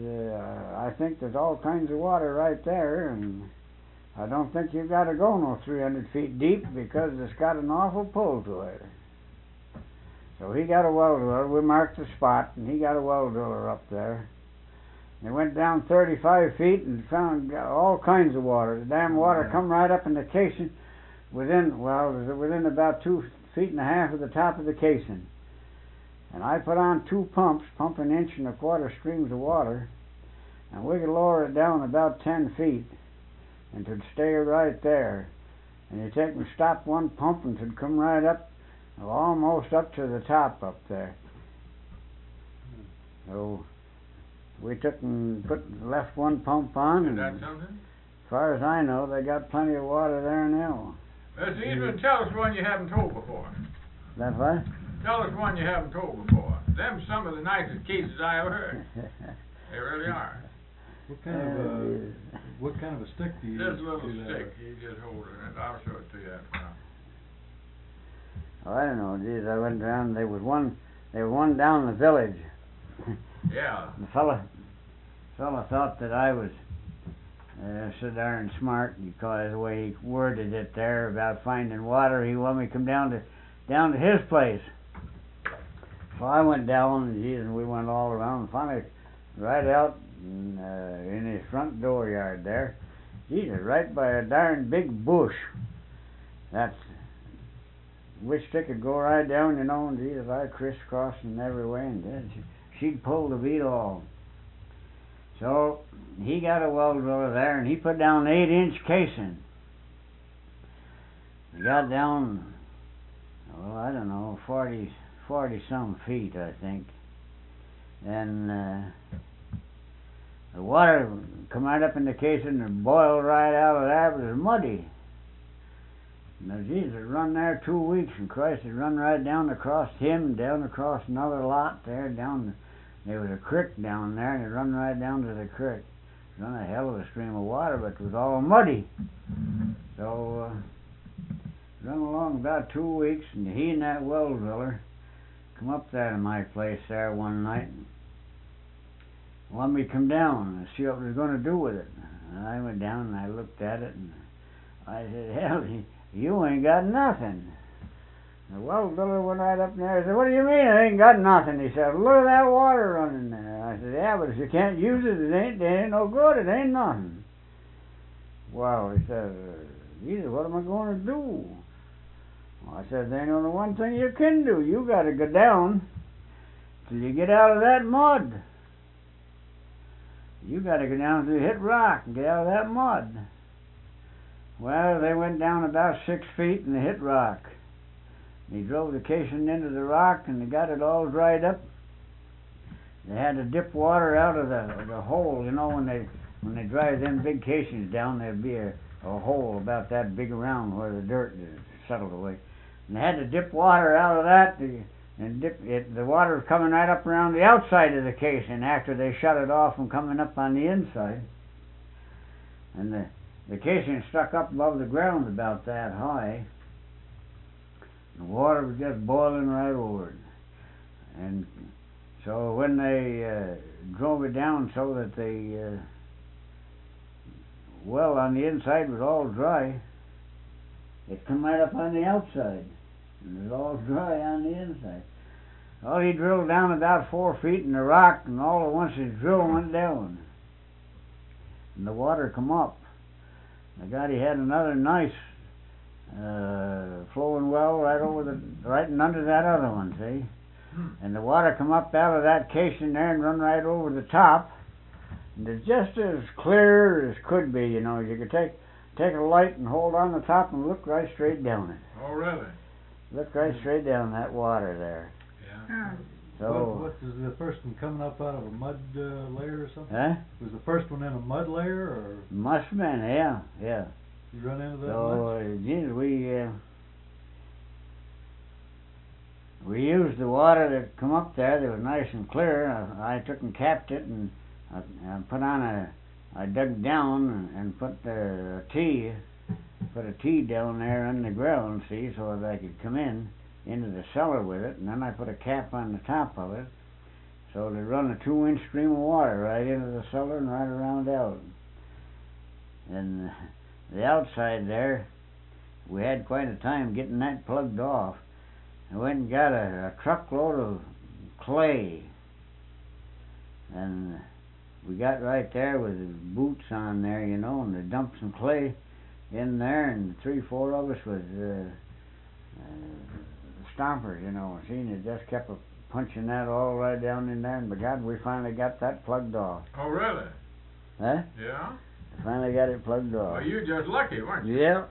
I think there's all kinds of water right there, and I don't think you've got to go no 300 feet deep because it's got an awful pull to it. So he got a well driller. We marked the spot, and he got a well driller up there. They went down 35 feet and found all kinds of water. The damn water come right up in the casing within about 2.5 feet of the top of the casing. And I put on 2 pumps, pumping 1.25 inch streams of water, and we could lower it down about 10 feet, and it'd stay right there. And you take and stop one pump, and it'd come right up, almost up to the top up there. So we took and left one pump on, Is and that something? as far as I know, they got plenty of water there now. Mr. Eastman, tell us one you haven't told before. That what? Tell us one you haven't told before. Them some of the nicest cases I ever heard. They really are. What kind of a stick do you use? This little to do that stick, with? you just hold it, and I'll show it to you after now. Oh, I don't know. Geez, I went down. There was one down in the village. Yeah. The fella thought that I was so darn smart because the way he worded it there about finding water. He wanted me to come down to his place. So I went down, and geez, and we went all around, and finally right out in his front dooryard there. Jesus, right by a darn big bush. wished they could go right down, you know, and Jesus, I crisscrossed in every way, and then she'd pull the beat all. So he got a well driller there, and he put down an 8-inch casing. He got down, well, I don't know, 40 some feet, I think. And the water come right up in the casing and boiled right out of there, but it was muddy. Now, Jesus run there 2 weeks, and Christ had run right down across him, down across another lot there, down. There was a creek down there, and it run right down to the creek. It run a hell of a stream of water, but it was all muddy. So, run along about 2 weeks, and he and that well driller come up there to my place there one night and wanted me to come down and see what we was going to do with it. And I went down and I looked at it, and I said, hell, you ain't got nothing. The well driller went right up there and said, what do you mean I ain't got nothing? He said, look at that water running there. I said, yeah, but if you can't use it, it ain't no good, it ain't nothing. Well, he said, Jesus, what am I going to do? Well, I said, there ain't only one thing you can do. You got to go down till you get out of that mud. You got to go down till you hit rock and get out of that mud. Well, they went down about 6 feet and they hit rock. He drove the casing into the rock and they got it all dried up. They had to dip water out of the hole. You know, when they drive them big casings down, there'd be a hole about that big around where the dirt is settled away. And they had to dip water out of that, and the water was coming right up around the outside of the casing after they shut it off and coming up on the inside. And the casing stuck up above the ground about that high. The water was just boiling right over it. And so when they drove it down so that the well on the inside was all dry, it come right up on the outside. And it was all dry on the inside. Well, he drilled down about 4 feet in the rock, and all at once his drill went down. And the water come up. The guy, he had another nice flowing well right and under that other one, see? And the water come up out of that casing there and run right over the top. And it's just as clear as could be, you know. You could take a light and hold on the top and look right straight down it. Oh, really? Look right straight down that water there. Yeah. So What was the first one coming up out of a mud layer or something? Huh? Was the first one in a mud layer, or Must have been, yeah. you run into that So, much? geez, we used the water that come up there that was nice and clear. I took and capped it, and I put on I dug down and put a T down there on the ground, see, so that I could come into the cellar with it, and then I put a cap on the top of it, so to run a 2-inch stream of water right into the cellar and right around out. And the outside there, we had quite a time getting that plugged off. I went and got a truckload of clay, and we got right there with the boots on there, you know, and they dumped some clay in there, and 3-4 of us was stompers, you know, see, and it just kept punching that all right down in there, and by God, we finally got that plugged off. Oh, really? Huh? Yeah? We finally got it plugged off. Well, you were just lucky, weren't you? Yeah.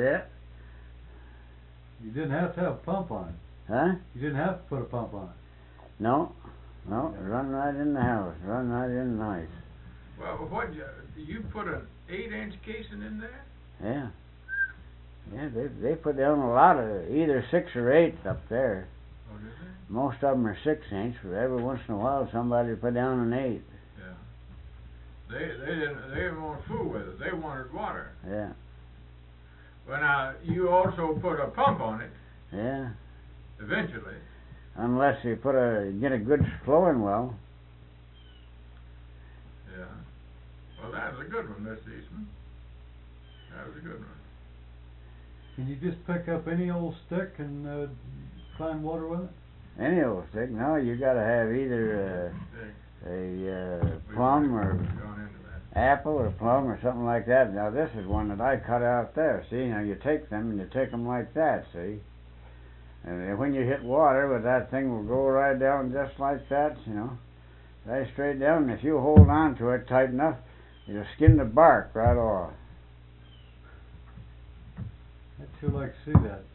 You didn't have to have a pump on it. Huh? You didn't have to put a pump on it. No, run right in the house, run right in nice. Well, what, you put an 8-inch casing in there? Yeah. Yeah, they put down a lot of either 6 or 8 up there. Oh, did they? Most of them are 6-inch, but every once in a while somebody put down an 8. Yeah. They didn't want to fool with it. They wanted water. Yeah. Well, now, you also put a pump on it. Yeah. Eventually. Unless you get a good flowing well. Yeah. Well, that was a good one, Mr. Eastman. That was a good one. Can you just pick up any old stick and find water with it? Any old stick. No, you got to have either a plum or apple or plum or something like that. Now, this is one that I cut out there. See, now you take them and you take them like that, see? And when you hit water, but that thing will go right down just like that, you know, right straight down. And if you hold on to it tight enough, you'll skin the bark right off. I'd sure like to see that.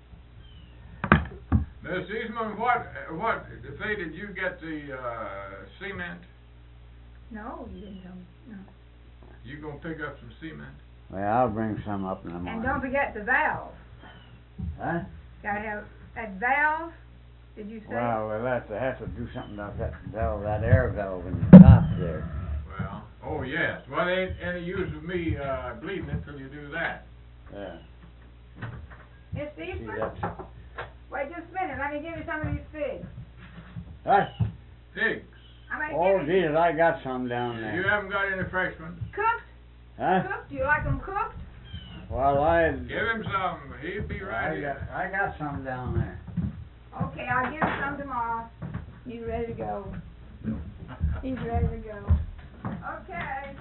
Miss Eastman, what say did you get the cement? No, you didn't tell me. No. You gonna pick up some cement? Well, I'll bring some up in the morning. And don't forget the valve. Huh? Gotta have that valve. Did you say? Well, we'll have to do something about that valve, that air valve in the top there. Well, oh yes. Well, ain't any use of me bleeding it till you do that. Yeah. Miss See, Eastman? that's... Wait just a minute. Let me give you some of these figs. What? Figs. I'm gonna Oh, give you Jesus, I got some down You there. haven't got any fresh ones? cooked. Huh? Cooked? Do you like them cooked? Well, Give him some. He'll be right here. I got some down there. Okay, I'll give you some tomorrow. He's ready to go. He's ready to go. Okay.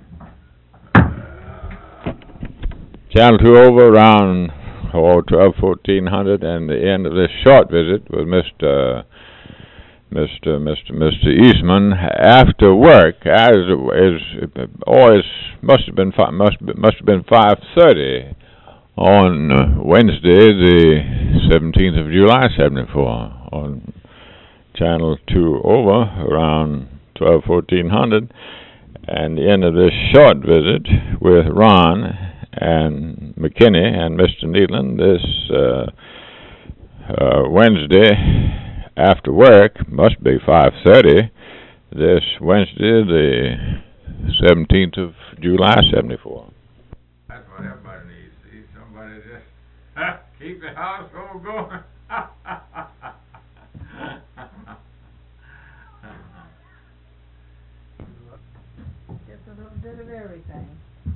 Channel 2 over around 1400, and the end of this short visit with Mr. Eastman after work, as always must have been 5:30 on Wednesday, the 17th of July, 74, on Channel 2 over around 1400, and the end of this short visit with Ron and McKinney and Mr. Needland this Wednesday after work, must be 5:30, this Wednesday, the 17th of July, 74. That's what everybody needs. See, somebody just keep the household going. Just a little bit of everything.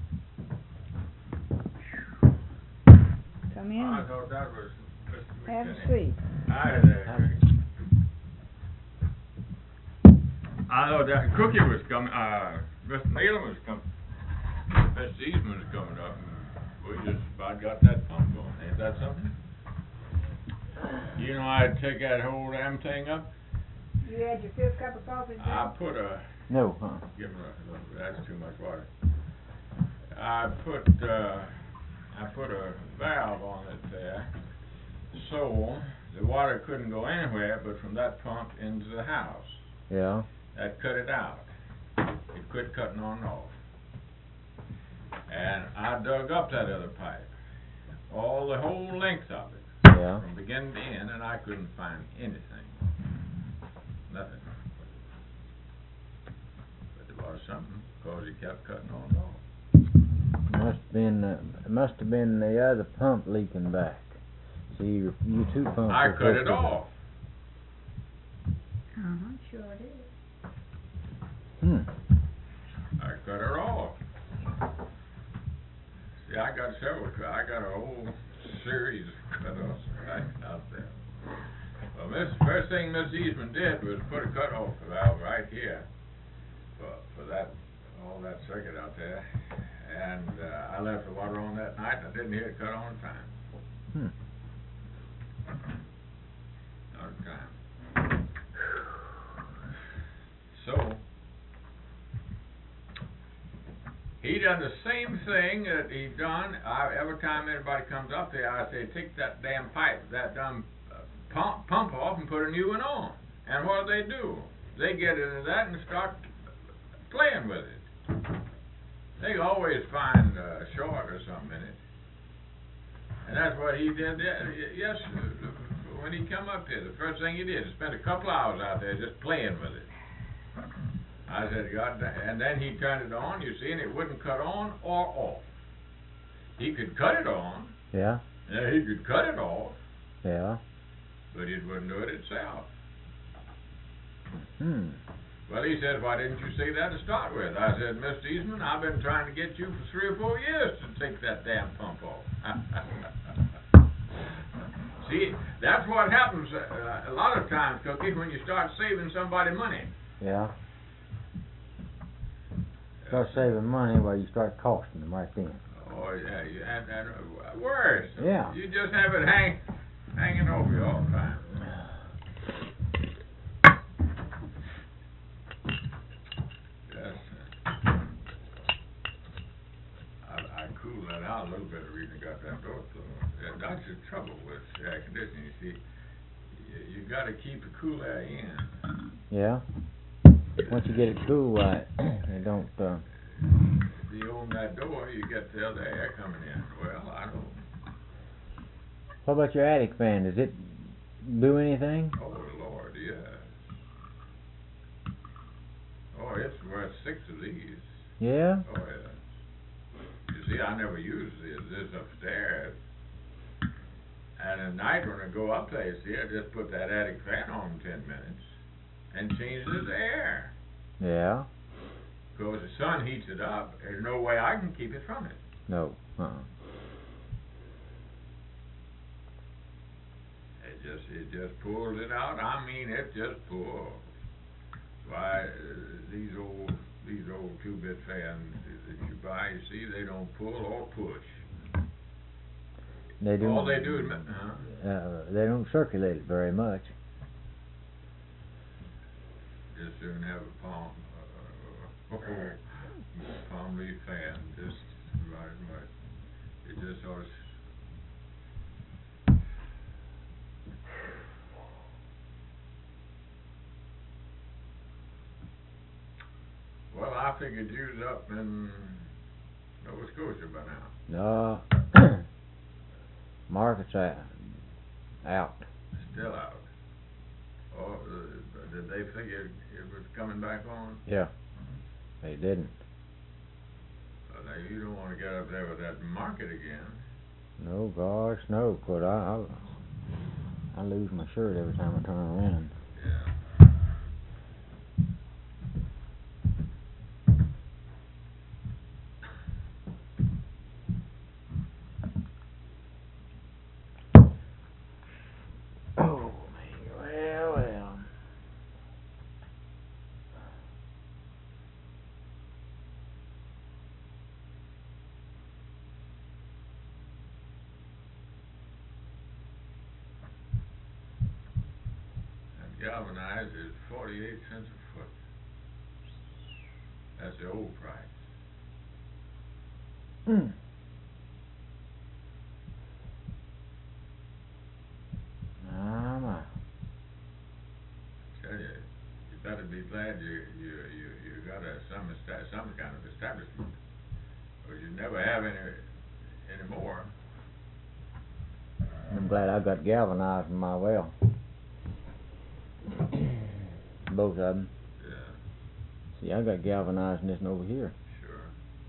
Come in. I thought that was Mr. Have a McKinney. seat. Hi there. I thought that Cookie was coming, Mr. Nealon was coming, Mr. Eastman was coming up, and we just about got that pump going. Ain't that something? You know, I'd take that whole damn thing up. You had your 5th cup of coffee, Jim? Uh, No, huh? Give me a little bit, that's too much water. I put a valve on it there, so the water couldn't go anywhere but from that pump into the house. Yeah. That cut it out. It quit cutting on and off. And I dug up that other pipe, the whole length of it, Yeah. from beginning to end, and I couldn't find anything. Nothing. But there was something, because it kept cutting on and off. Must have been the other pump leaking back. See, you two pumps. I are cut it hooked together. off. Sure did. I cut her off. See, I got a whole series of cut-offs right out there. Well, first thing Miss Eastman did was put a cut-off valve right here for that, all that circuit out there. And I left the water on that night, and I didn't hear it cut on time. Not a time. So, he done the same thing that he done. Every time anybody comes up there, I say, take that damn pipe, that dumb pump off and put a new one on. And what do? They get into that and start playing with it. They always find a short or something in it. And that's what he did there. Yes, when he come up here, the first thing he did is spend a couple hours out there just playing with it. I said, God, and then he turned it on, you see, and it wouldn't cut on or off. He could cut it on. Yeah. Yeah, he could cut it off. Yeah. But it wouldn't do it itself. Well, he said, why didn't you say that to start with? I said, Mr. Eastman, I've been trying to get you for 3 or 4 years to take that damn pump off. See, that's what happens a lot of times, Cookie, when you start saving somebody money. Yeah. Start saving money while you start costing them right then. Oh, yeah, and worse. Yeah. You just have it hang hanging over you all the time. Yes. I cooled that out a little bit. The reason I got that door closed. That's the trouble with air conditioning. You see, you got to keep the cool air in. Yeah. Once you get it cool, it don't. If you open that door, you get the other air coming in. Well, I don't. What about your attic fan? Does it do anything? Oh Lord, yes. Oh, it's worth 6 of these. Yeah. Oh yeah. You see, I never use this upstairs. And at night when I go up there, you see, I just put that attic fan on 10 minutes and change the air. Yeah. Because the sun heats it up, there's no way I can keep it from it. No. It just pulls it out. I mean, it just pulls. Why, these old 2-bit fans that you buy, you see, they don't pull or push. They do. All they do is, they don't circulate it very much. just soon have a palm leaf fan, just right. It just sort of. Well, I figured you was up in Nova Scotia by now. No. Market's out. Still out. Oh, did they figure it was coming back on? Yeah. They didn't. Well, now you don't want to get up there with that market again. No, gosh, no. But I lose my shirt every time I turn around. Yeah. Oh, well. And galvanized is 48 cents a foot. That's the old price. Tell you, you better be glad you got some kind of establishment, or you never have any more. I'm glad I got galvanized in my well. Both of them. Yeah, See, I got galvanized in this one over here. sure.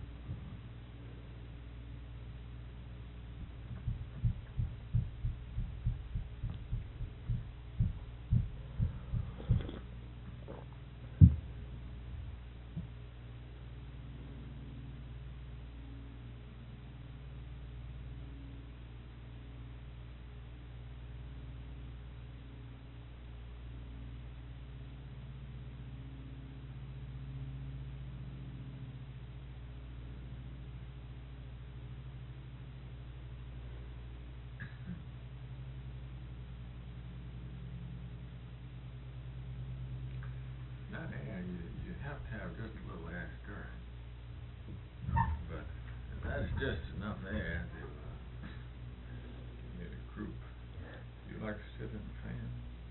Not air, you have to have just a little air stirring. But that's just enough air to get a croup. You like to sit in the fan?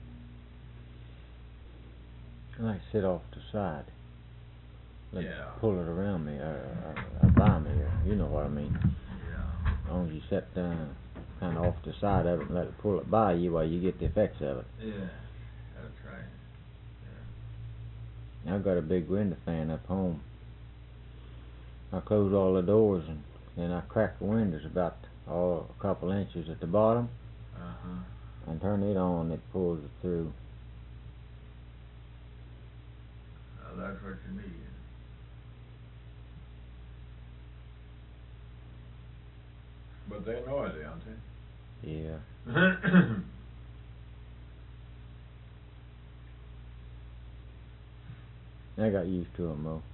I like to sit off to the side. Let it Yeah. pull it around me, or by me, or you know what I mean. Yeah. As long as you sit down kind of off the side of it and let it pull it by you while you get the effects of it. Yeah, that's right. I've got a big window fan up home. I close all the doors and then I crack the windows about a couple inches at the bottom Uh-huh. and turn it on. It pulls it through. That's what you need. But they're noisy, aren't they? Yeah. I got used to them though.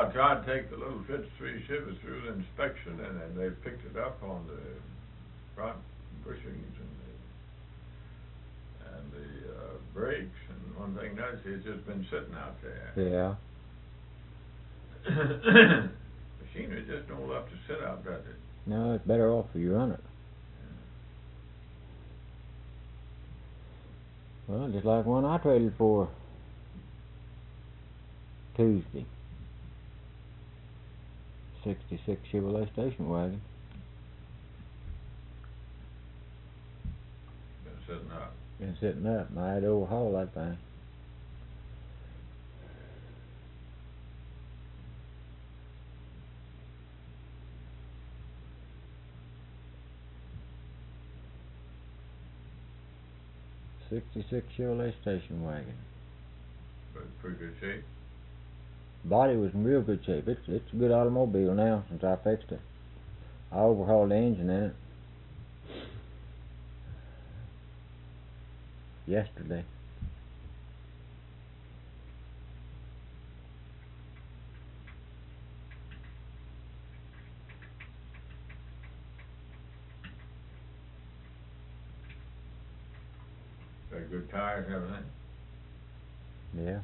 I tried to take the little 53 Chevy through the inspection, and then they picked it up on the front bushings and the brakes, and one thing does, it's just been sitting out there. Yeah. Machinery just don't love to sit out, does it? No, it's better off if you run it. Well, just like one I traded for Tuesday. 66 Chevrolet station wagon. Been sitting up. Been sitting up. I had to overhaul that thing. '66 Chevrolet station wagon. But it's pretty good shape. Body was in real good shape. It's a good automobile now since I fixed it. I overhauled the engine in it yesterday. Got good tires and everything. Yeah.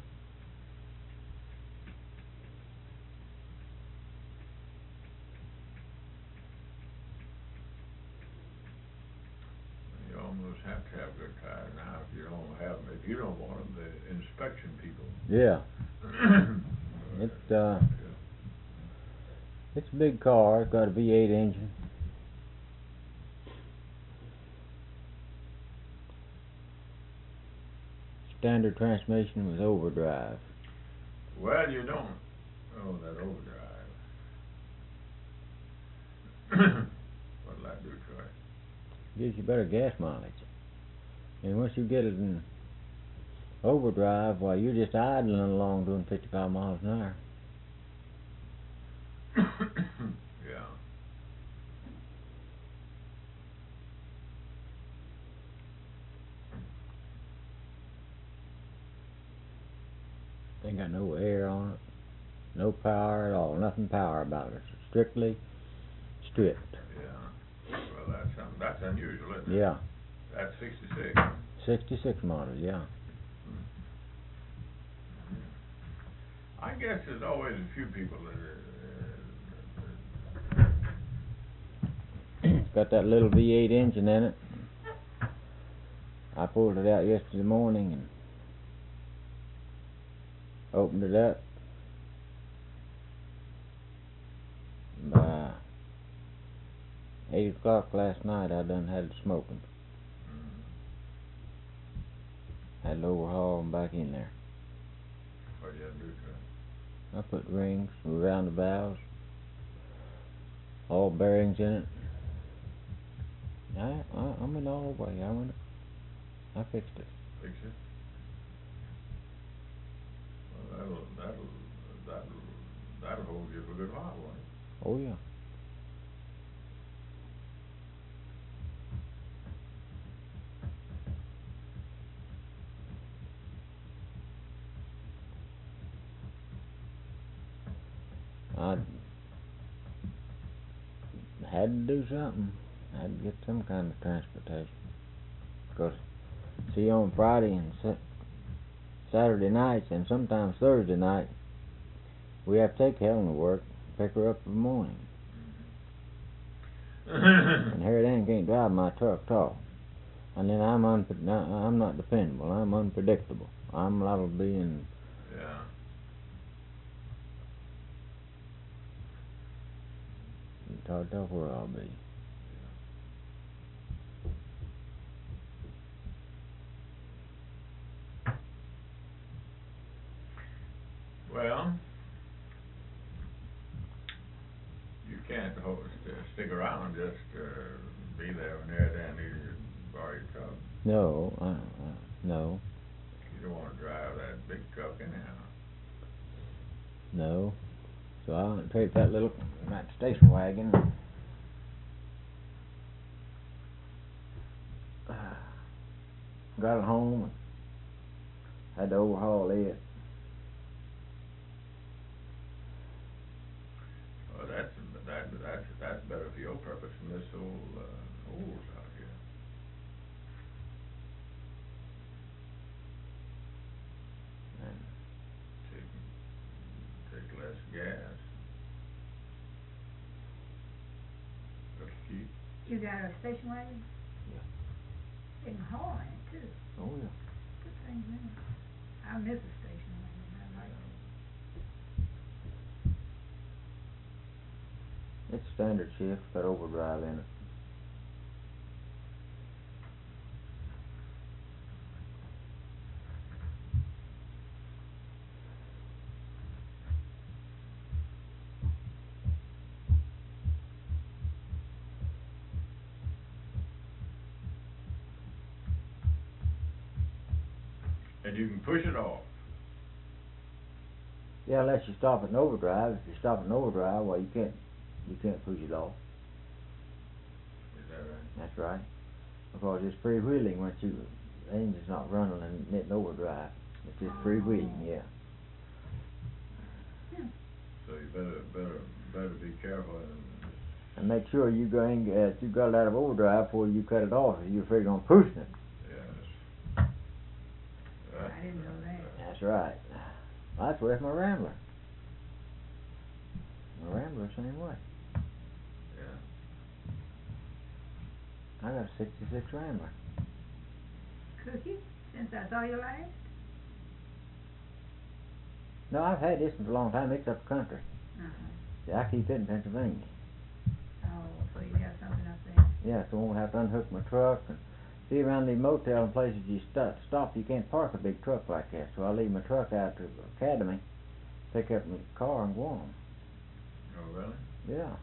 You almost have to have good tires now. If you don't have them, if you don't want them, the inspection people. Yeah. It's a big car. It's got a V8 engine. Standard transmission with overdrive. Well, you don't. Oh, that overdrive. What'll that do to it? Gives you better gas mileage. And once you get it in overdrive, why, you're just idling along doing 55 miles an hour. Yeah. Ain't got no air on it, no power at all, nothing power about it. It's strictly stripped. Yeah. Well, that's unusual, isn't it? Yeah. That's 66. 66 model, yeah. I guess there's always a few people that It's got that little V8 engine in it. I pulled it out yesterday morning and opened it up. By 8 o'clock last night, I done had it smoking. Had to overhaul them back in there. what you have to do to it. I put rings around the valves, all bearings in it. I'm in all the way. I fixed it. Fix it. Well, that'll hold you for a good while, won't it? Oh yeah. I had to do something. I had to get some kind of transportation. Because, see, on Friday and Saturday nights and sometimes Thursday night, we have to take Helen to work, pick her up in the morning. And Harry Dan can't drive my truck at all. And then I'm not dependable. I'm unpredictable. I'm liable to be in. Yeah. It's hard to tell where I'll be. Well, you can't stick around just be there when they're down here to borrow your truck. No, no, You don't want to drive that big truck anyhow. no. So I'll take that station wagon. Got it home and had to overhaul it. Gas. That's cheap. You got a station wagon? Yeah. It can haul in it too. Oh, yeah. Good things in it. I miss a station wagon. I like it. It's standard shift, got overdrive in it. And you can push it off. Yeah, unless you stop at an overdrive. If you stop at an overdrive, well, you can't push it off. Is that right? That's right. Because it's freewheeling once the engine's not running and it's overdrive. It's just freewheeling, yeah. So you better be careful. And make sure you got it out of overdrive before you cut it off if you're afraid on pushing it. Yes. I didn't know that. That's right. That's with my Rambler. My Rambler same way. Yeah. I got a 66 Rambler. Cookie, since I saw you last? No, I've had this one for a long time. It's up country. Uh-huh. See, I keep it in Pennsylvania. Oh, so you got something up there. Yeah, so I won't have to unhook my truck. And see, around the motel and places you stop, you can't park a big truck like that. So I leave my truck out to the academy, pick up my car and go on. Oh, really? Yeah.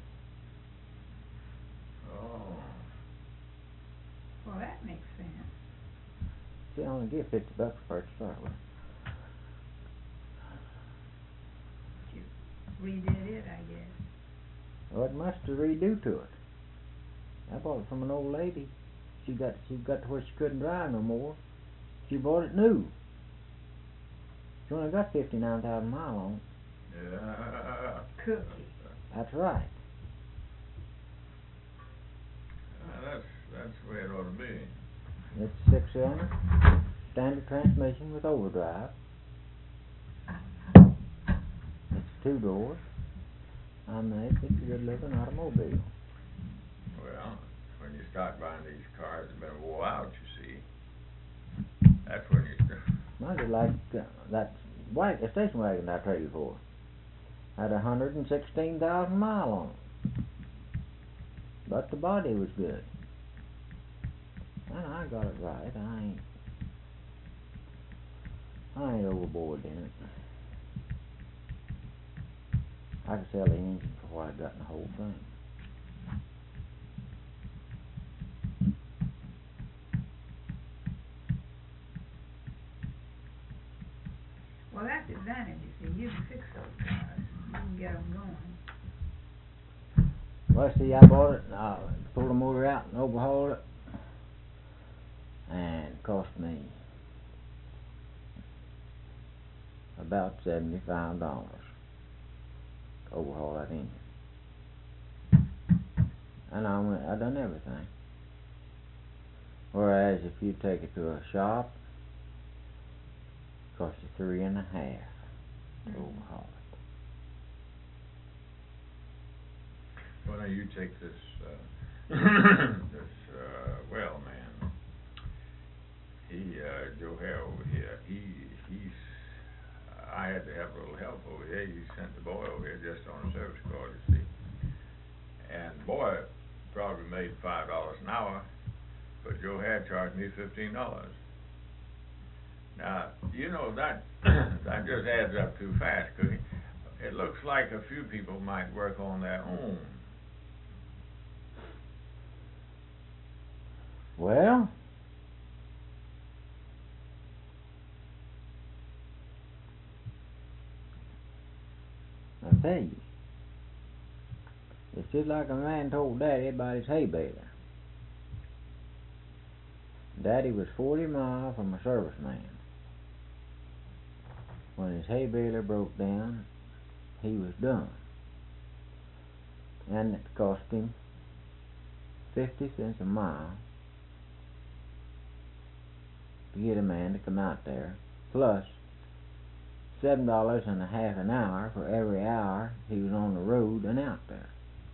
Oh. Well, that makes sense. See, I only get $50 for it to start with. You redid it, I guess. What much to redo to it? I bought it from an old lady. She got to where she couldn't drive no more. She bought it new. She only got 59,000 miles on it. Yeah. Cookie. That's right. That's the way it ought to be. It's 6-cylinder, standard transmission with overdrive. It's 2 doors. I mean, it's a good looking automobile. Well, when you start buying these cars that have been wore out, you see, that's when you start. Mine's just like that station wagon I traded for. Had 116,000 miles on it. But the body was good. And I got it right. I ain't overboard in it. I could sell the engine for what I got in the whole thing. Well, that's the advantage, you see. You can fix those cars. You can get them going. Well, see, I bought it, pulled the motor out and overhauled it, and it cost me about $75 to overhaul that engine. And I done everything. Whereas if you take it to a shop, it costs you $3.50 to overhaul it. Well, now you take this, well man, Joe Hare over here, I had to have a little help over here. He sent the boy over here just on a service call, you see. And the boy probably made $5 an hour, but Joe Hare charged me $15. Now, you know, that just adds up too fast, Cookie. It looks like a few people might work on their own. Well, I'll tell you, it's just like a man told Daddy about his hay baler. Daddy was 40 miles from a serviceman. When his hay baler broke down, he was done. And it cost him 50 cents a mile to get a man to come out there. Plus, $7.50 an hour for every hour he was on the road and out there.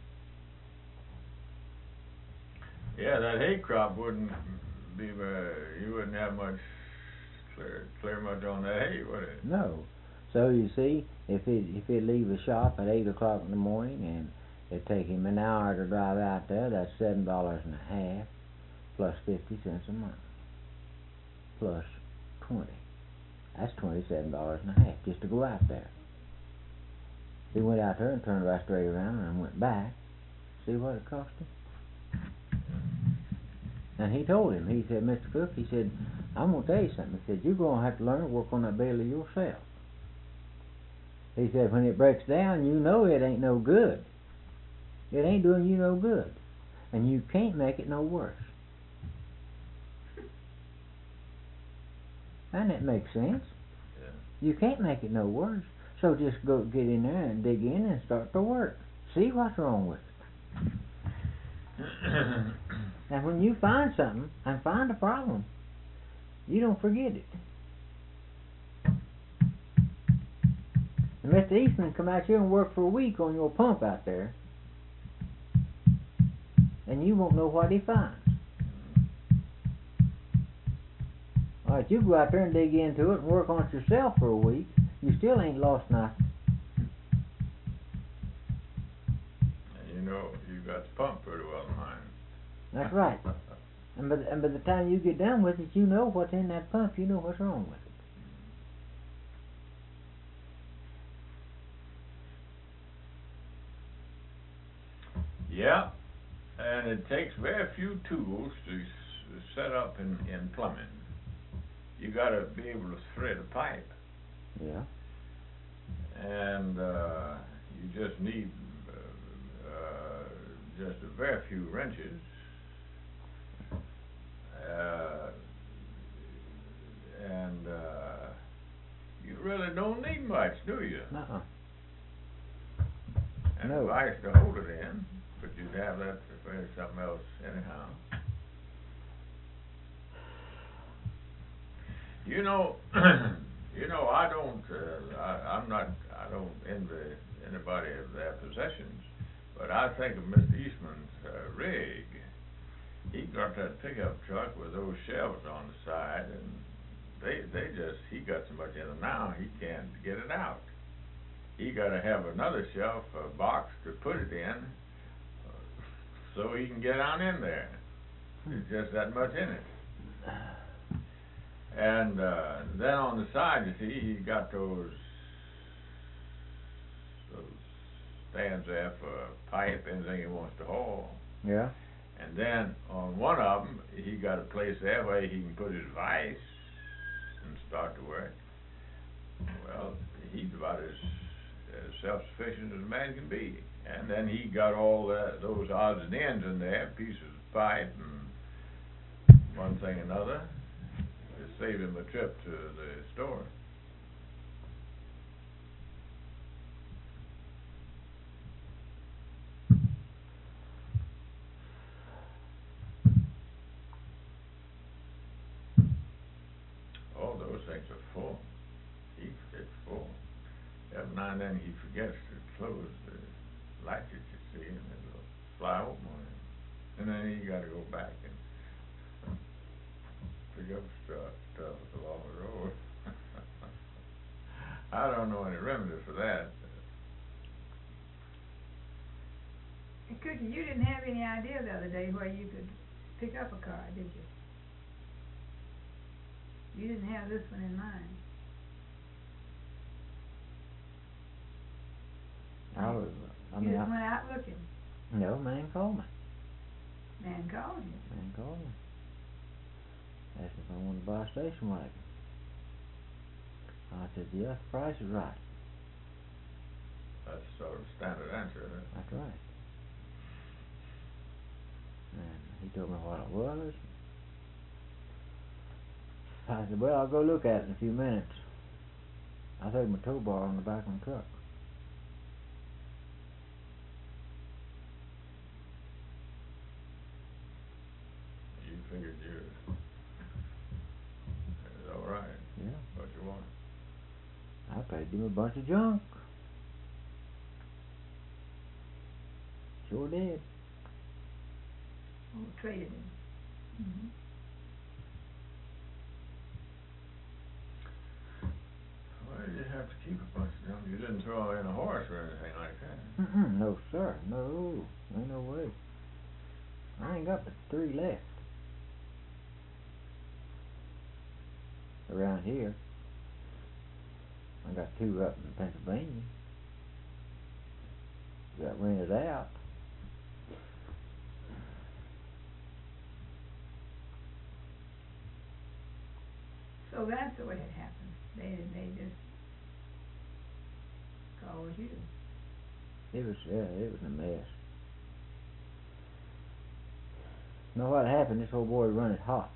Yeah, that hay crop wouldn't be very, you wouldn't have much clear much on that hay, would it? No. So you see, if he'd leave the shop at 8 o'clock in the morning and it'd take him an hour to drive out there, that's $7.50 plus 50 cents a mile. Plus 20. That's $27.50 just to go out there. He went out there and turned right straight around and went back. See what it cost him? And he told him, he said, Mr. Cook, he said, I'm going to tell you something. He said, you're going to have to learn to work on that baler yourself. He said, when it breaks down, you know it ain't no good. It ain't doing you no good. And you can't make it no worse. And that makes sense. Yeah. You can't make it no worse. So just go get in there and dig in and start to work. See what's wrong with it. And when you find something and find a problem, you don't forget it. And Mr. Eastman come out here and work for a week on your pump out there, and you won't know what he finds. All right, you go out there and dig into it and work on it yourself for a week, you still ain't lost nothing. And you know, you got the pump pretty well in mind. That's right. And by the time you get done with it, you know what's in that pump. You know what's wrong with it. Yeah, and it takes very few tools to set up in plumbing. You got to be able to thread a pipe. Yeah. And you just need just a very few wrenches. And you really don't need much, do you? Uh-uh. And No. a vice to hold it in, but you'd have that for something else anyhow. You know, I don't envy anybody of their possessions, but I think of Mr. Eastman's rig. He got that pickup truck with those shelves on the side, and he got so much in it now he can't get it out. He got to have another shelf, a box to put it in, so he can get on in there. There's just that much in it. And then on the side, you see, he got those stands there for pipe, anything he wants to haul. Yeah. And then on one of them, he got a place there where he can put his vise and start to work. Well, he's about as self-sufficient as a man can be. And then he got all those odds and ends in there, pieces of pipe and one thing and another, to save him a trip to the store. All those things are full. It's full. Every now and then he forgets to close the latches, you see, and it'll fly open on him. And then he got to go back and pick up stuff along the road. I don't know any remedy for that. Cookie, you didn't have any idea the other day where you could pick up a car, did you? You didn't have this one in mind. You just went out looking. No, man called me. Man called you. Man called me. Asked if I wanted to buy a station wagon. I said, yes, the price is right. That's sort of a standard answer, isn't it? That's right. And he told me what it was. I said, well, I'll go look at it in a few minutes. I threw my tow bar on the back of my truck. You figured it was all right. Yeah. What you want. I paid him a bunch of junk. Sure did. Oh, traded him. Mm-hmm. Why did you have to keep a bunch of them? You didn't throw in a horse or anything like that. Mm-mm, no, sir. No. Ain't no way. I ain't got but 3 left. Around here. I got 2 up in Pennsylvania. Got rented out. So that's the way it happened. They just called you. It was a mess. Know what happened? This old boy run it hot.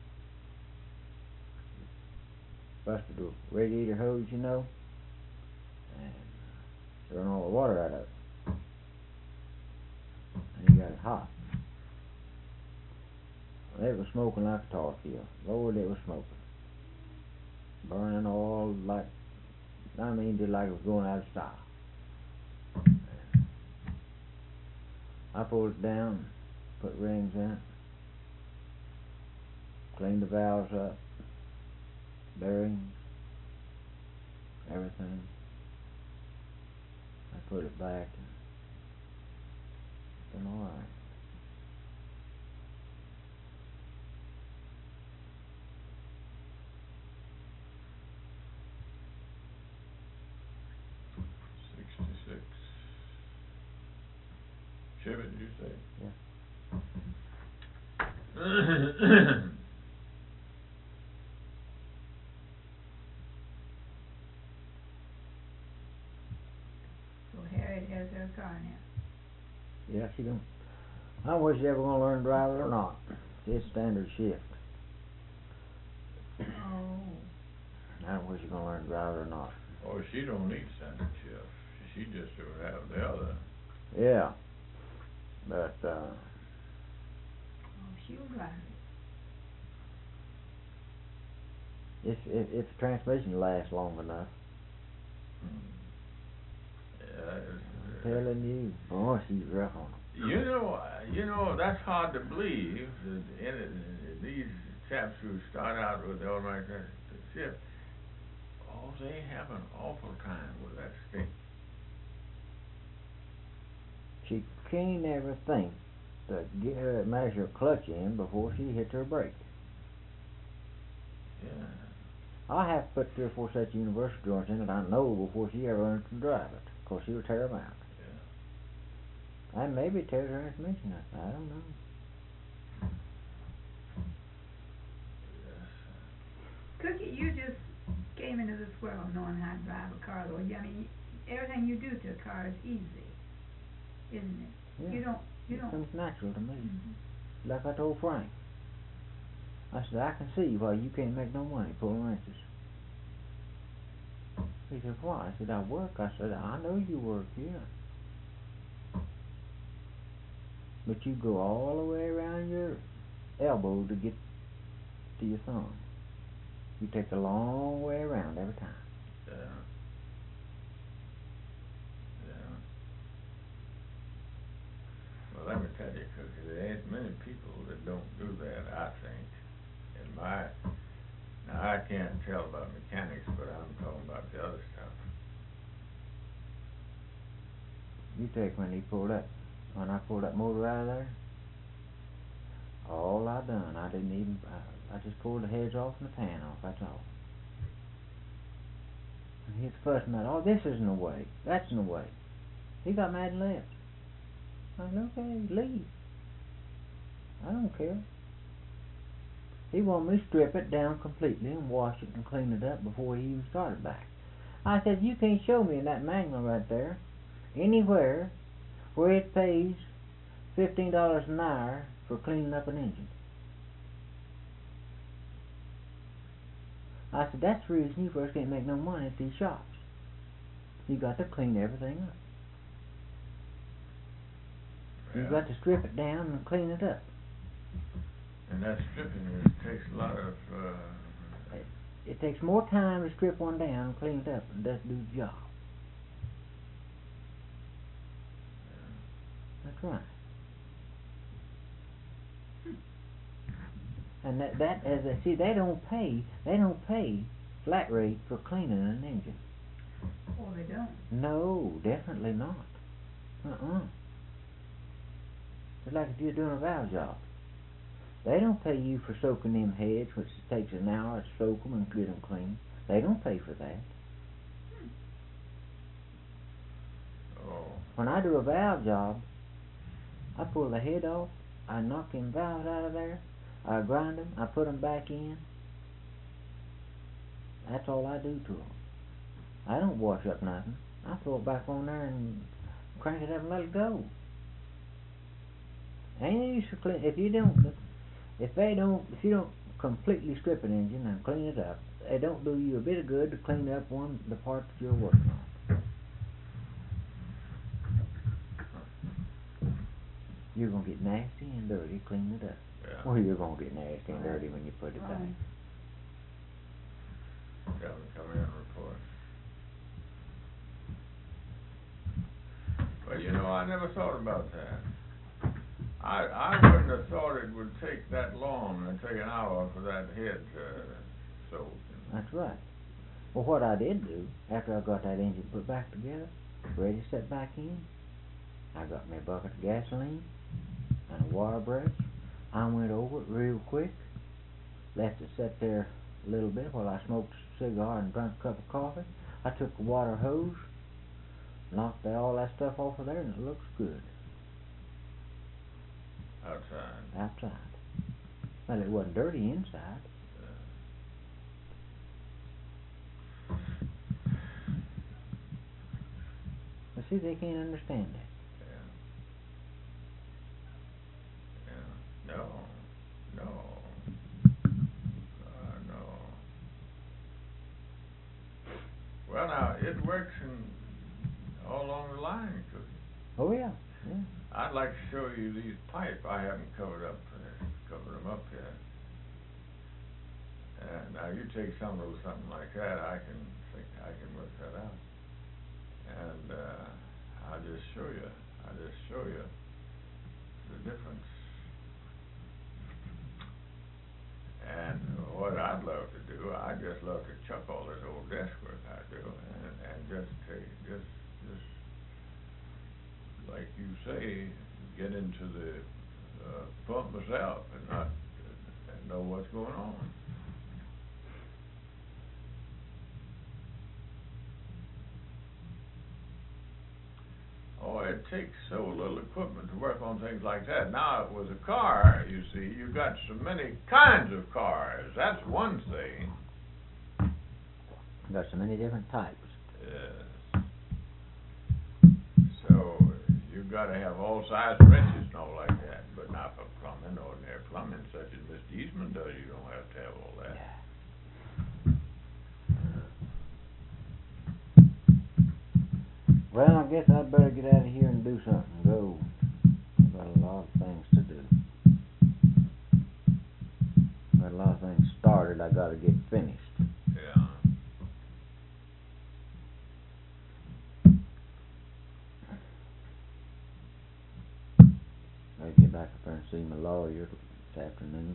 Busted the radiator hose, you know, and run all the water out of it. And he got it hot. Well, it was smoking like a tar field. Lord, it was smoking. Burning all like, just like it was going out of style. I pulled it down, put rings in it, cleaned the valves up, bearings, everything. I put it back and it's been alright. Chevy, did you say? Yeah. So Harriet has her car now. Yeah, she don't. I don't know whether she's ever gonna learn to drive it or not. It's standard shift. Oh. I don't know whether she's gonna learn to drive it or not. Oh, she don't need standard shift. She just would have the other. Yeah. But Oh, she'll drive it. if the transmission lasts long enough. Yeah, I'm telling you, boy, she's rough on them. You know, that's hard to believe that these chaps who start out with the automatic shift, oh, they have an awful time with that stick. She can't ever think to get her measure clutch in before she hits her brake. Yeah. I have to put 3 or 4 sets of universal joints in it, I know, before she ever learns to drive it. Of course, she'll tear them out. Yeah. And maybe tear her transmission up. I don't know. Cookie, you just came into this world knowing how to drive a car, though. I mean, everything you do to a car is easy, isn't it? Yeah. You don't. It comes natural to me. Mm-hmm. Like I told Frank. I said, I can see why you can't make no money pulling wrenches. He said, why? I said, I work. I said, I know you work, yeah. But you go all the way around your elbow to get to your thumb. You take the long way around every time. Yeah. Yeah. Well, let me tell you, Cookie, there ain't many people that don't do that, I think. Now I can't tell about mechanics, but I'm talking about the other stuff. You take when I pulled that motor out of there, all I done, I just pulled the heads off and the pan off, that's all. And he's fussing at, oh, this isn't the way, that's in the way. He got mad and left. I said, okay, leave. I don't care. He wanted me to strip it down completely and wash it and clean it up before he even started back. I said, you can't show me in that manual right there anywhere where it pays $15 an hour for cleaning up an engine. I said, that's the reason you first can't make no money at these shops. You got to clean everything up. You got to strip it down and clean it up. And that stripping takes a lot of it takes more time to strip one down and clean it up than it does to do the job. That's right. And that as I see, they don't pay flat rate for cleaning an engine. Oh, they don't. No, definitely not. It's like if you're doing a valve job. They don't pay you for soaking them heads, which takes an hour to soak them and get them clean. They don't pay for that. Oh, When I do a valve job, I pull the head off, I knock them valves out of there, I grind them, I put them back in. That's all I do to them. I don't wash up nothing. I throw it back on there and crank it up and let it go. Ain't use for clean if you don't completely strip an engine and clean it up. It don't do you a bit of good to clean up the part that you're working on. You're gonna get nasty and dirty cleaning it up. yeah. Well, you're gonna get nasty and dirty when you put it back. Right. Tell them to come in and report. Well, you know, I never thought about that. I wouldn't have thought it would take that long and take an hour for that head soak. That's right. Well, what I did do, after I got that engine put back together, ready to set back in, I got me a bucket of gasoline and a water brush. I went over it real quick, left it sit there a little bit while I smoked a cigar and drank a cup of coffee. I took a water hose, knocked all that stuff off of there, and it looks good. Outside. Well, it wasn't dirty inside. But see, they can't understand that. Yeah. No. No. Well, now, it works all along the line, Cookie. Oh, yeah. I'd like to show you these pipe. I haven't covered them up yet. And now you take some of something like that, I can work that out. And I'll just show you the difference. And what I'd love to do, I'd just love to chuck all this old desk work I do and just like you say, get into the pump myself and know what's going on. Oh, it takes so little equipment to work on things like that. Now, with a car, you see, you've got so many kinds of cars. That's one thing. Got so many different types. Yes. So, you've got to have all size wrenches and all like that. But not for plumbing, ordinary plumbing, such as Mr. Eastman does. You don't have to have all that. Yeah. Well, I guess I'd better get out of here and do something. Go. I've got a lot of things to do. Got a lot of things started I gotta get finished. Yeah. I'll get back up there and see my lawyer this afternoon.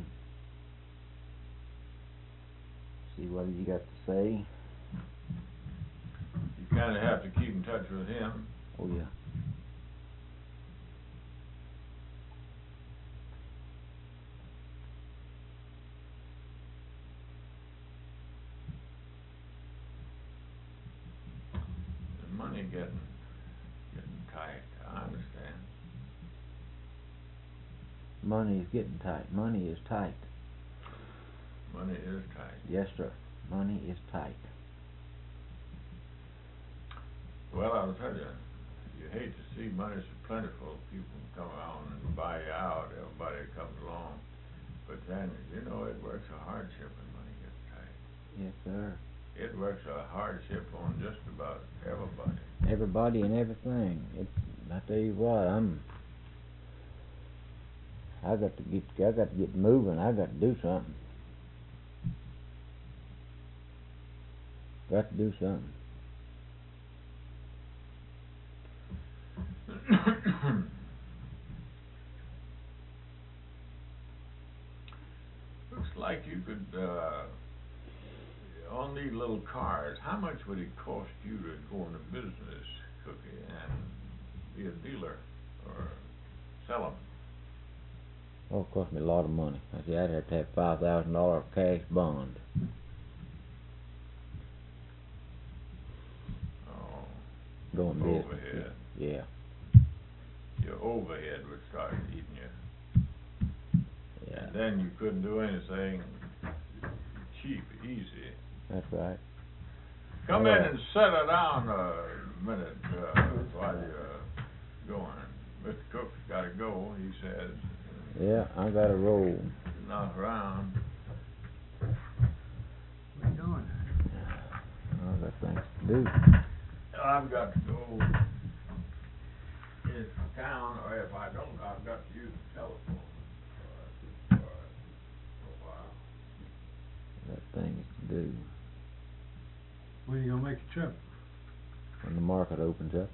See what you got to say. You kind of have to keep in touch with him. Oh, yeah. The money getting tight. I understand. Money is getting tight. Money is tight. Money is tight. Yes, sir. Money is tight. Well, I'll tell you, you hate to see money so plentiful. People come around and buy you out. Everybody comes along. But then, you know, it works a hardship when money gets tight. Yes, sir. It works a hardship on just about everybody. Everybody and everything. I tell you what, I got to get moving. I got to do something. Got to do something. Looks like you could, on these little cars, how much would it cost you to go into business, Cookie, and be a dealer or sell them? Oh, it cost me a lot of money. I said I'd have to have $5,000 cash bond. Oh, Going business. overhead. Yeah. Your overhead would start eating you. Yeah. And then you couldn't do anything cheap, easy. That's right. Come in and settle down a minute while you're going. Mr. Cook's got to go, he says. Yeah, I got to roll. Not around. What are you doing? I got things to do. I've got to go into town, or if I don't, I've got to use the telephone for a while. Got things to do. When are you gonna make a trip? When the market opens up.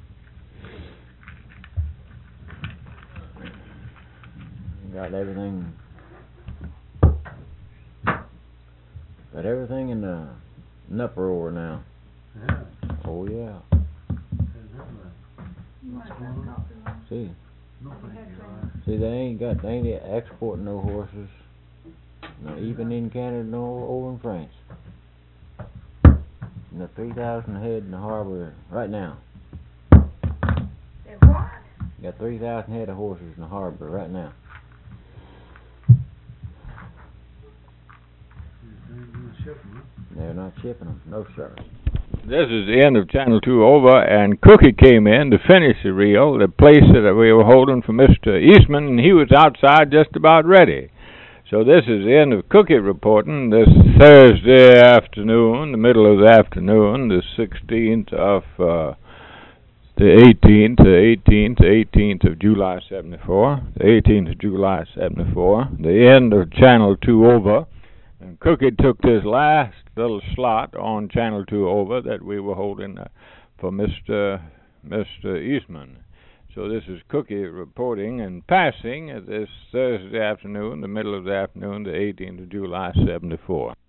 Got everything. Got everything in the uproar now. Yeah. Oh yeah. You want a cup of coffee, Ron? See, No, thank you. see, they ain't exporting no horses. Not even in Canada, nor over in France. And the 3,000 head in the harbor right now. Say what? Got 3,000 head of horses in the harbor right now. They're not shipping them, no sir. This is the end of Channel 2 over, and Cookie came in to finish the reel, the place that we were holding for Mr. Eastman, and he was outside just about ready. So this is the end of Cookie reporting this Thursday afternoon, the middle of the afternoon, the 16th of the 18th of July 74, the 18th of July 74, the end of Channel 2 over. And Cookie took this last little slot on Channel 2 over that we were holding for Mr. Eastman. So this is Cookie reporting and passing this Thursday afternoon, the middle of the afternoon, the 18th of July 74.